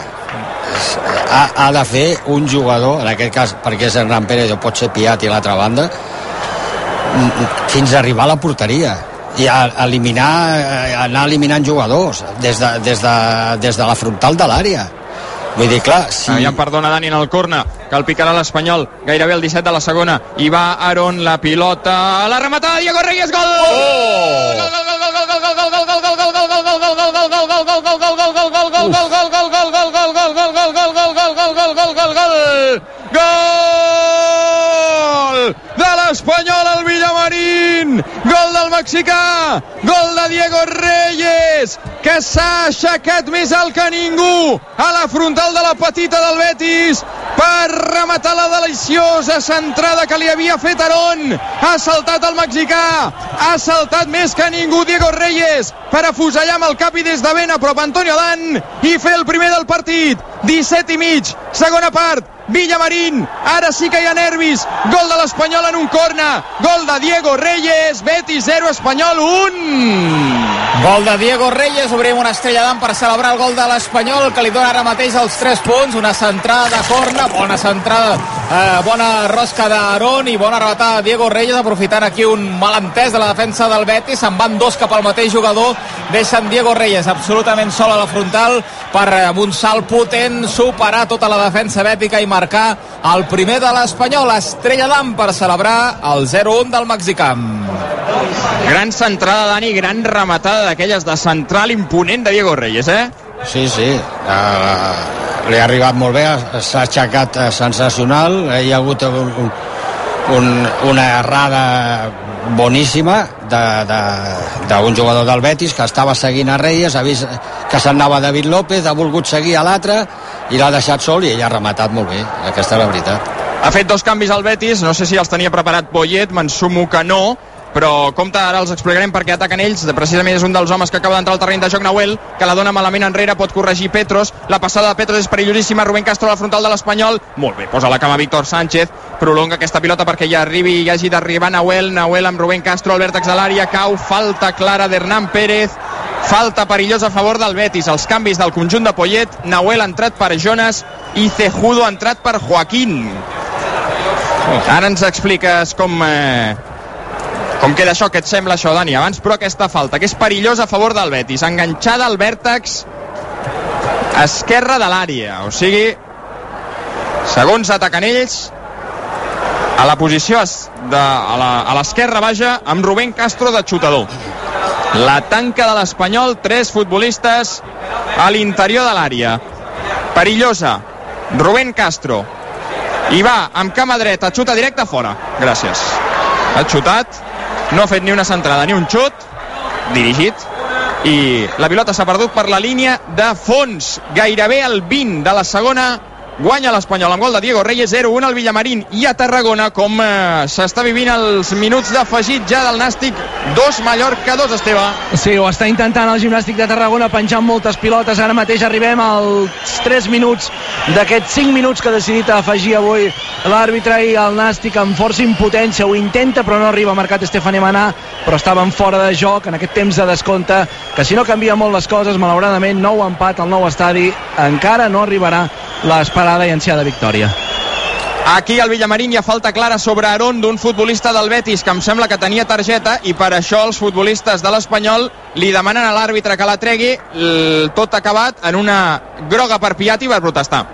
ha de fer un jugador, en aquest cas perquè és Hernán Pérez o pot ser Piatti a l'altra banda, fins a arribar a la porteria i anar eliminant jugadors des de la frontal de l'àrea. Vull dir, clar, si... Ja em perdona Dani en el corna, que el picarà l'Espanyol gairebé el 17 de la segona, i va Aarón, la pilota, la rematada, Diego Reyes, gol! Gol de l'Espanyol al Villamarín, gol del mexicà, gol de Diego Reyes, que s'ha aixecat més alt que ningú a la frontal de la petita del Betis per rematar la deliciosa centrada que li havia fet Aarón. Ha saltat el mexicà, ha saltat més que ningú Diego Reyes per afusellar amb el cap i des de ben a prop Antonio Dan i fer el primer del partit. 17 i mig, segona part, Villamarín, ara sí que hi ha nervis. Gol de l'Espanyol en un corna, gol de Diego Reyes, Betis 0, Espanyol 1. Gol de Diego Reyes, obrim una estrella d'am per celebrar el gol de l'Espanyol, que li dona ara mateix els 3 punts. Una centrada de corna, bona centrada, bona rosca d'Aarón i bona rematada de Diego Reyes, aprofitant aquí un malentès de la defensa del Betis. Se'n van dos cap al mateix jugador, deixen Diego Reyes absolutament sol a la frontal per amb un salt potent superar tota la defensa bètica i marcar el primer de l'Espanyol. Estrella d'am per celebrar el 0-1 del mexicà. Gran centrada, Dani, gran rematada d'aquelles de central imponent de Diego Reyes, Sí, li ha arribat molt bé, s'ha aixecat sensacional, hi ha hagut una errada boníssima d'un jugador del Betis que estava seguint a Reyes, ha vist que s'anava David López, ha volgut seguir a l'altre i l'ha deixat sol i ell ha rematat molt bé, aquesta és la veritat. Ha fet 2 canvis al Betis, no sé si els tenia preparat Poyet, me'n sumo que no, però compte, ara els explicarem perquè ataquen ells. Precisament és un dels homes que acaba d'entrar al terreny de joc, Nahuel, que la dona malament enrere, pot corregir Petros, la passada de Petros és perillosíssima, Rubén Castro a la frontal de l'Espanyol, molt bé, posa la cama Víctor Sánchez, prolonga aquesta pilota perquè ja arribi i hagi d'arribar Nahuel amb Rubén Castro al vèrtex de l'àrea, cau, falta clara d'Hernán Pérez, falta perillosa a favor del Betis. Els canvis del conjunt de Poyet, Nahuel ha entrat per Jonas i Cejudo ha entrat per Joaquín. Ara ens expliques com queda això, què et sembla això, Dani? Abans, però, aquesta falta, que és perillosa a favor del Betis, enganxada al vèrtex esquerre de l'àrea, o sigui, segons ataquen ells, a la posició a l'esquerra, vaja, amb Rubén Castro de xutador. La tanca de l'Espanyol, 3 futbolistes a l'interior de l'àrea. Perillosa, Rubén Castro, i va amb cama dreta, xuta directe fora. Gràcies. Ha xutat, no ha fet ni una centrada ni un xut dirigit, i la pilota s'ha perdut per la línia de fons, gairebé al 20 de la segona. Guanya l'Espanyol amb gol de Diego Reyes, 0-1 al Villamarín. I a Tarragona, com s'està vivint els minuts d'afegit ja del Nàstic, 2 Mallorca, 2 Esteve. Sí, ho està intentant el Gimnàstic de Tarragona, penjant moltes pilotes. Ara mateix arribem als 3 minuts d'aquests 5 minuts que ha decidit afegir avui l'àrbitre, i el Nàstic amb força impotència ho intenta, però no arriba. Ha marcat Estefan Emaná, però estaven fora de joc en aquest temps de descompte, que si no canvia molt les coses, malauradament, nou empat al nou estadi, encara no arribarà l'esperada i ansiada victòria. Aquí al Villamarín hi ha falta clara sobre Aarón, d'un futbolista del Betis, que em sembla que tenia targeta, i per això els futbolistes de l'Espanyol li demanen a l'àrbitre que la tregui, tot acabat en una groga per Piatti per protestar.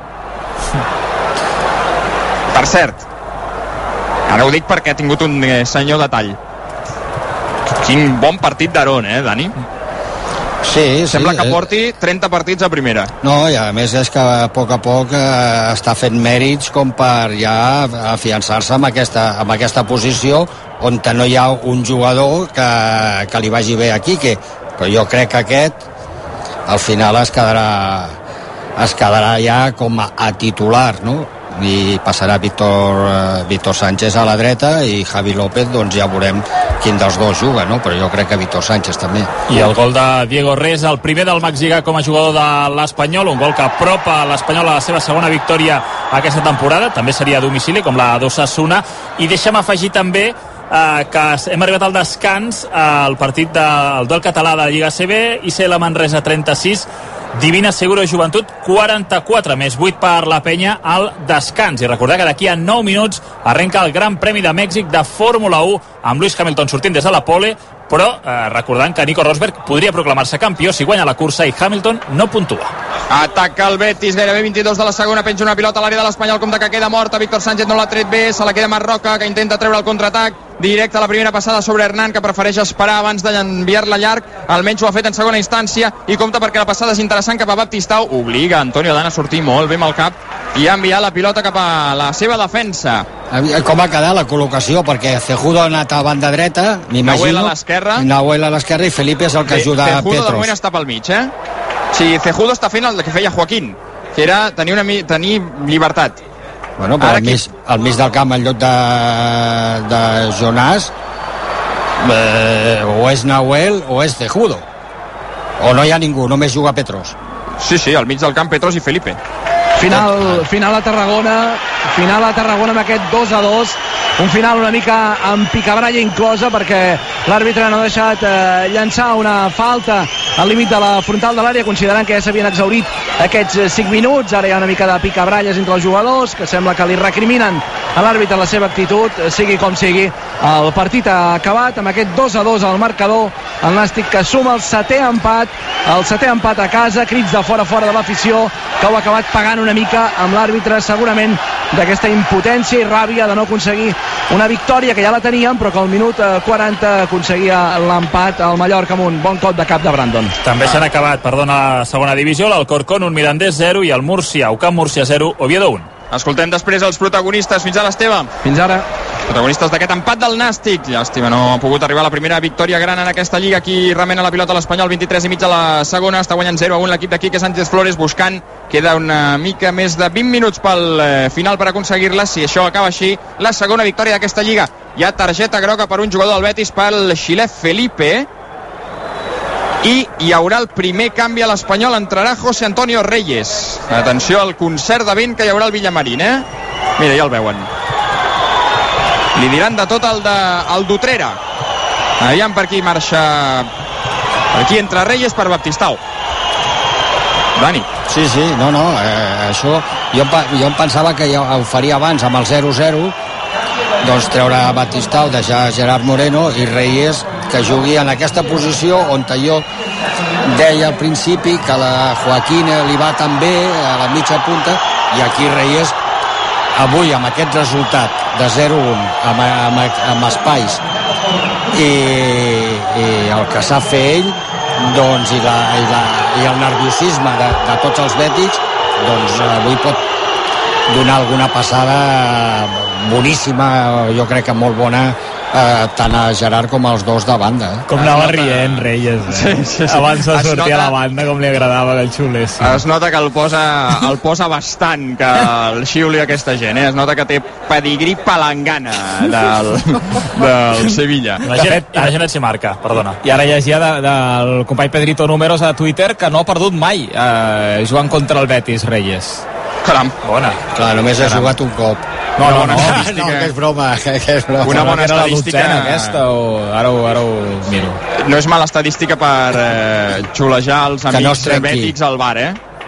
Per cert, ara ho dic perquè ha tingut un senyor detall. Quin bon partit d'Aarón, Dani? Sí, sembla que porti 30 partits a primera. No, i a més és que a poc està fent mèrits com per ja afiançar-se en aquesta posició, on no hi ha un jugador que li vagi bé aquí, però jo crec que aquest al final es quedarà ja com a titular, no? I passarà Víctor Sánchez a la dreta, i Javi López, doncs ja veurem quin dels dos juga, no? Però jo crec que Víctor Sánchez també. I el gol de Diego Reyes, el primer del mexicà com a jugador de l'Espanyol, un gol que apropa l'Espanyol a la seva segona victòria aquesta temporada, també seria a domicili com la d'Osasuna. I deixa'm afegir també que hem arribat al descans al partit del duel català de la Lliga CB, ICL Manresa 36, Divina Seguro Joventut 44, més 8 per la penya al descans. I recordar que d'aquí a 9 minuts arrenca el Gran Premi de Mèxic de Fórmula 1 amb Lewis Hamilton sortint des de la pole, però recordant que Nico Rosberg podria proclamar-se campió si guanya la cursa i Hamilton no puntua. Ataca el Betis, gairebé 22 de la segona, penja una pilota a l'àrea de l'Espanyol, compte que queda morta. Víctor Sánchez no l'ha tret bé, se la queda Marroca, que intenta treure el contraatac directe a la primera passada sobre Hernán, que prefereix esperar abans d'enviar-la llarg. Almenys ho ha fet en segona instància, i compte perquè la passada és interessant cap a Baptistao. Obliga Antonio Dan a sortir molt bé amb el cap i a enviar la pilota cap a la seva defensa. Com ha quedat la col·locació? Perquè Cejudo ha anat a banda dreta, Nahuel a l'esquerra, i Felipe és el que ajuda a Petros. Cejudo de moment està pel mig, Sí, Cejudo està fent el que feia Joaquín, que era tenir llibertat. Bueno, però al mig del camp, en lloc de Jonàs, o és Nahuel o és Cejudo, o no hi ha ningú, només juga Petros. Sí, al mig del camp Petros i Felipe. Final a Tarragona amb aquest 2-2, un final una mica amb picabralla inclosa, perquè l'àrbitre no ha deixat llançar una falta al límit de la frontal de l'àrea, considerant que ja s'havien exhaurit aquests 5 minuts. Ara hi ha una mica de picabralles entre els jugadors, que sembla que li recriminen a l'àrbitre la seva actitud. Sigui com sigui, el partit ha acabat amb aquest 2-2 al marcador. El Nàstic que suma el setè empat a casa, crits de fora de l'afició, que ho ha acabat pagant una mica amb l'àrbitre, segurament d'aquesta impotència i ràbia de no aconseguir una victòria que ja la teníem, però que al minut 40 aconseguia l'empat al Mallorca amb un bon cop de cap de Brandon. També s'han acabat, la segona divisió, l'Alcorcón 1, Mirandés 0 i el Múrcia, UCAM Múrcia 0, Oviedo 1. Escoltem després els protagonistes. Fins ara, Esteve. Fins ara. Protagonistes d'aquest empat del Nàstic. Llàstima, no ha pogut arribar a la primera victòria gran en aquesta lliga. Aquí remena la pilota l'Espanyol, 23,5 a la segona. Està guanyant 0-1 l'equip de Quique Sánchez Flores, buscant. Queda una mica més de 20 minuts pel final per aconseguir-la. Si això acaba així, la segona victòria d'aquesta lliga. Hi ha targeta groga per un jugador del Betis, pel xilè Felipe. I hi haurà el primer canvi a l'Espanyol, entrarà José Antonio Reyes. Atenció al concert de vent que hi haurà al Villamarín, Mira, ja el veuen. Li diran de tot el d'Utrera. Aviam per aquí marxa. Per aquí entra Reyes per Baptistao. Dani. Sí, això jo em pensava que ja ho faria abans amb el 0-0, doncs treure Batistao, deixar Gerard Moreno i Reyes que jugui en aquesta posició on jo deia al principi que la Joaquín li va tan bé a la mitja punta, i aquí Reyes avui amb aquest resultat de 0-1 amb espais i el que sap fer ell, doncs, i el nerviosisme de tots els bètics, doncs avui pot donar alguna passada boníssima, jo crec que molt bona, tant a Gerard com als dos de banda. Com anava rient Reyes, Sí. abans de sortir a la banda, com li agradava que el xulés. Es nota que el posa bastant, que el xiuli aquesta gent, es nota que té pedigrí palangana del Sevilla. Imagina't si marca, perdona. I ara llegia del company Pedrito Números a Twitter que no ha perdut mai jugant contra el Betis, Reyes. Caram, bona. Clar, només ha jugat un cop. No, que és broma. Una bona estadística. Aquesta, o ara ho miro. No és mala estadística per xulejar els amics bètics al bar,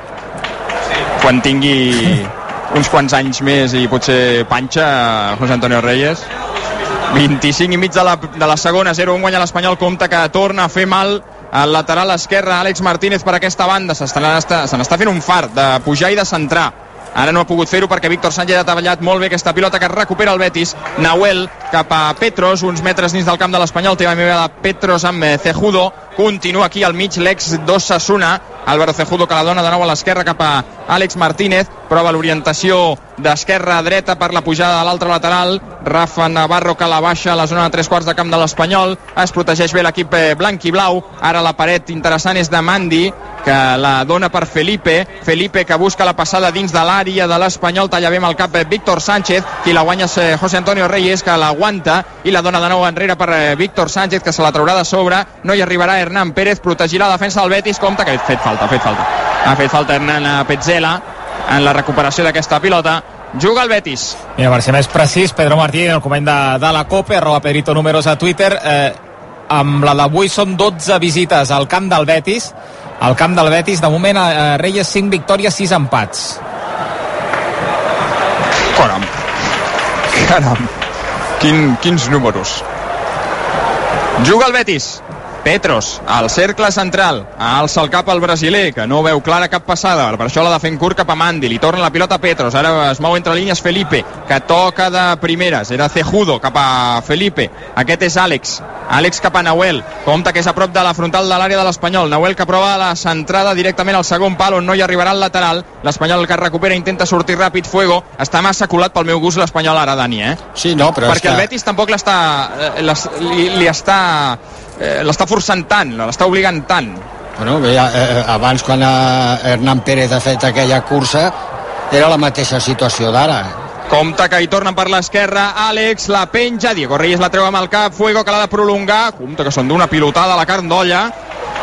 quan tingui uns quants anys més i potser panxa José Antonio Reyes. 25 i mig de la segona, 0-1 guanya l'Espanyol. Compte que torna a fer mal al lateral esquerre Àlex Martínez per aquesta banda. Se n'està fent un fart de pujar i de centrar. Ara no ha pogut fer-ho perquè Víctor Sánchez ha treballat molt bé aquesta pilota que recupera el Betis. Nahuel cap a Petros, uns metres dins del camp de l'Espanyol. Té de Petros amb Cejudo. Continua aquí al mig l'ex d'Osasuna, Álvaro Cejudo, que la dona de nou a l'esquerra cap a Àlex Martínez. Prova l'orientació d'esquerra a dreta per la pujada de l'altre lateral. Rafa Navarro, que la baixa a la zona de 3/4 de camp de l'Espanyol. Es protegeix bé l'equip blanc i blau. Ara la paret interessant és de Mandi, que la dona per Felipe, que busca la passada dins de l'àrea de l'Espanyol. Talla bé amb el cap Víctor Sánchez, qui la guanya és José Antonio Reyes, que l'aguanta i la dona de nou enrere per Víctor Sánchez, que se la traurà de sobre. No hi arribarà Hernán Pérez, protegirà la defensa del Betis. Compte que ha fet falta Hernán Petzela en la recuperació d'aquesta pilota. Juga el Betis. Mira, per ser més precís, Pedro Martín, el comany de la COPE, @Pedrito Números a Twitter, amb la d'avui són 12 visites al camp del Betis. Al camp del Betis, de moment, Reyes 5 victòries, 6 empats. Caram. Quins números. Juga el Betis. Petros, al cercle central, alça el cap al brasiler, que no veu clara cap passada, per això l'ha de fer en curt cap a Mandi, li torna la pilota a Petros, ara es mou entre línies Felipe, que toca de primeres, era Cejudo cap a Felipe, aquest és Àlex cap a Nahuel, compte que és a prop de la frontal de l'àrea de l'Espanyol, Nahuel que prova la centrada directament al segon pal, on no hi arribarà al lateral, l'Espanyol que recupera, intenta sortir ràpid, Fuego, està massa colat pel meu gust l'Espanyol ara, Dani, Sí, no, però perquè el Betis tampoc l'està forçant tant, l'està obligant tant. Bueno, bé, abans quan Hernán Pérez ha fet aquella cursa era la mateixa situació d'ara. Compte que hi tornen per l'esquerra, Àlex la penja, Diego Reyes la treu amb el cap, Fuego que l'ha de prolongar, compte que són d'una pilotada a la carn d'olla.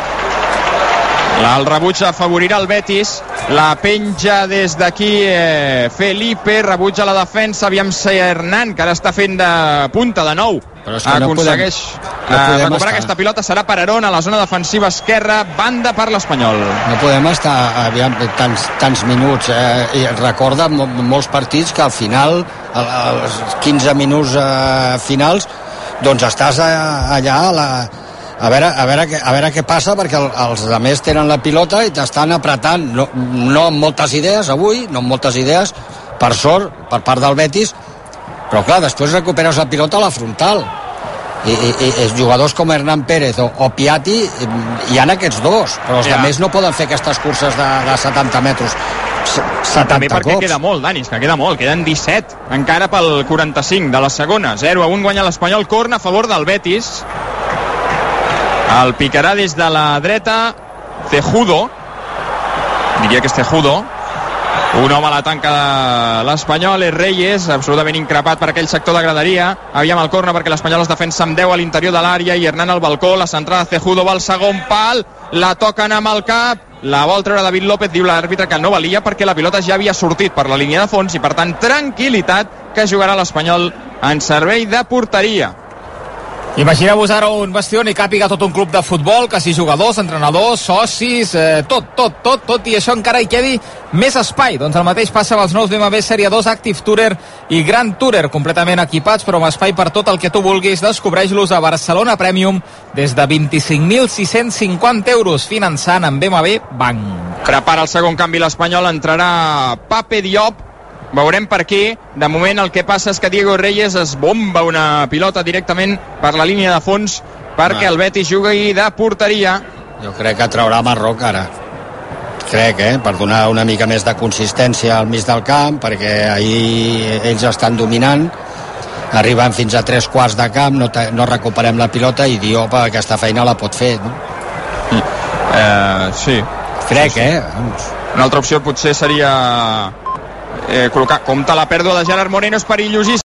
El rebuig afavorirà el Betis, la penja des d'aquí Felipe, rebutja la defensa, aviam si Hernán, que ara està fent de punta de nou, aconsegueix recuperar aquesta pilota, serà per Aron a la zona defensiva esquerra, banda per l'Espanyol. No podem estar tants minuts, i recorda molts partits que al final, als 15 minuts finals, doncs estàs allà a veure què passa, perquè els altres tenen la pilota i t'estan apretant, no amb moltes idees avui, no amb moltes idees, per sort, per part del Betis, però clar, després recuperes la pilota a la frontal i jugadors com Hernán Pérez o Piatti, hi ha aquests dos, però els altres no poden fer aquestes curses de 70 metres, 70 també perquè cops. queda molt, Dani, que queda molt, queden 17 encara pel 45 de la segona. 0-1 guanya l'Espanyol, corna a favor del Betis. El picarà des de la dreta Cejudo, diria que és Cejudo, un home a la tanca de l'Espanyol, és Reyes, absolutament increpat per aquell sector de graderia. Aviam el corna perquè l'Espanyol es defensa amb 10 a l'interior de l'àrea i Hernán al balcó, la centrada Cejudo va al segon pal, la toquen amb el cap, la vol treure David López, diu l'àrbitre que no valia perquè la pilota ja havia sortit per la línia de fons i per tant tranquil·litat, que jugarà l'Espanyol en servei de porteria. Imagineu-vos ara un vestidor on hi càpiga tot un club de futbol, quasi jugadors, entrenadors, socis, tot, i això encara hi quedi més espai. Doncs el mateix passa amb els nous BMW Sèrie 2 Active Tourer i Grand Tourer, completament equipats, però amb espai per tot el que tu vulguis. Descobreix-los a Barcelona Premium des de 25.650 euros, finançant amb BMW Bank. Prepara el segon canvi l'Espanyol, entrarà Pape Diop. Veurem per què. De moment el que passa és que Diego Reyes es bomba una pilota directament per la línia de fons perquè el Betis jugui de porteria. Jo crec que traurà Marroc ara. Crec, per donar una mica més de consistència al mig del camp, perquè ahir ells estan dominant, arribant fins a 3/4 de camp, no recuperem la pilota i Diop aquesta feina la pot fer, no? Sí. Crec, Una altra opció potser seria col·locar, compte la pèrdua de Gerard Moreno, és perillosíssim.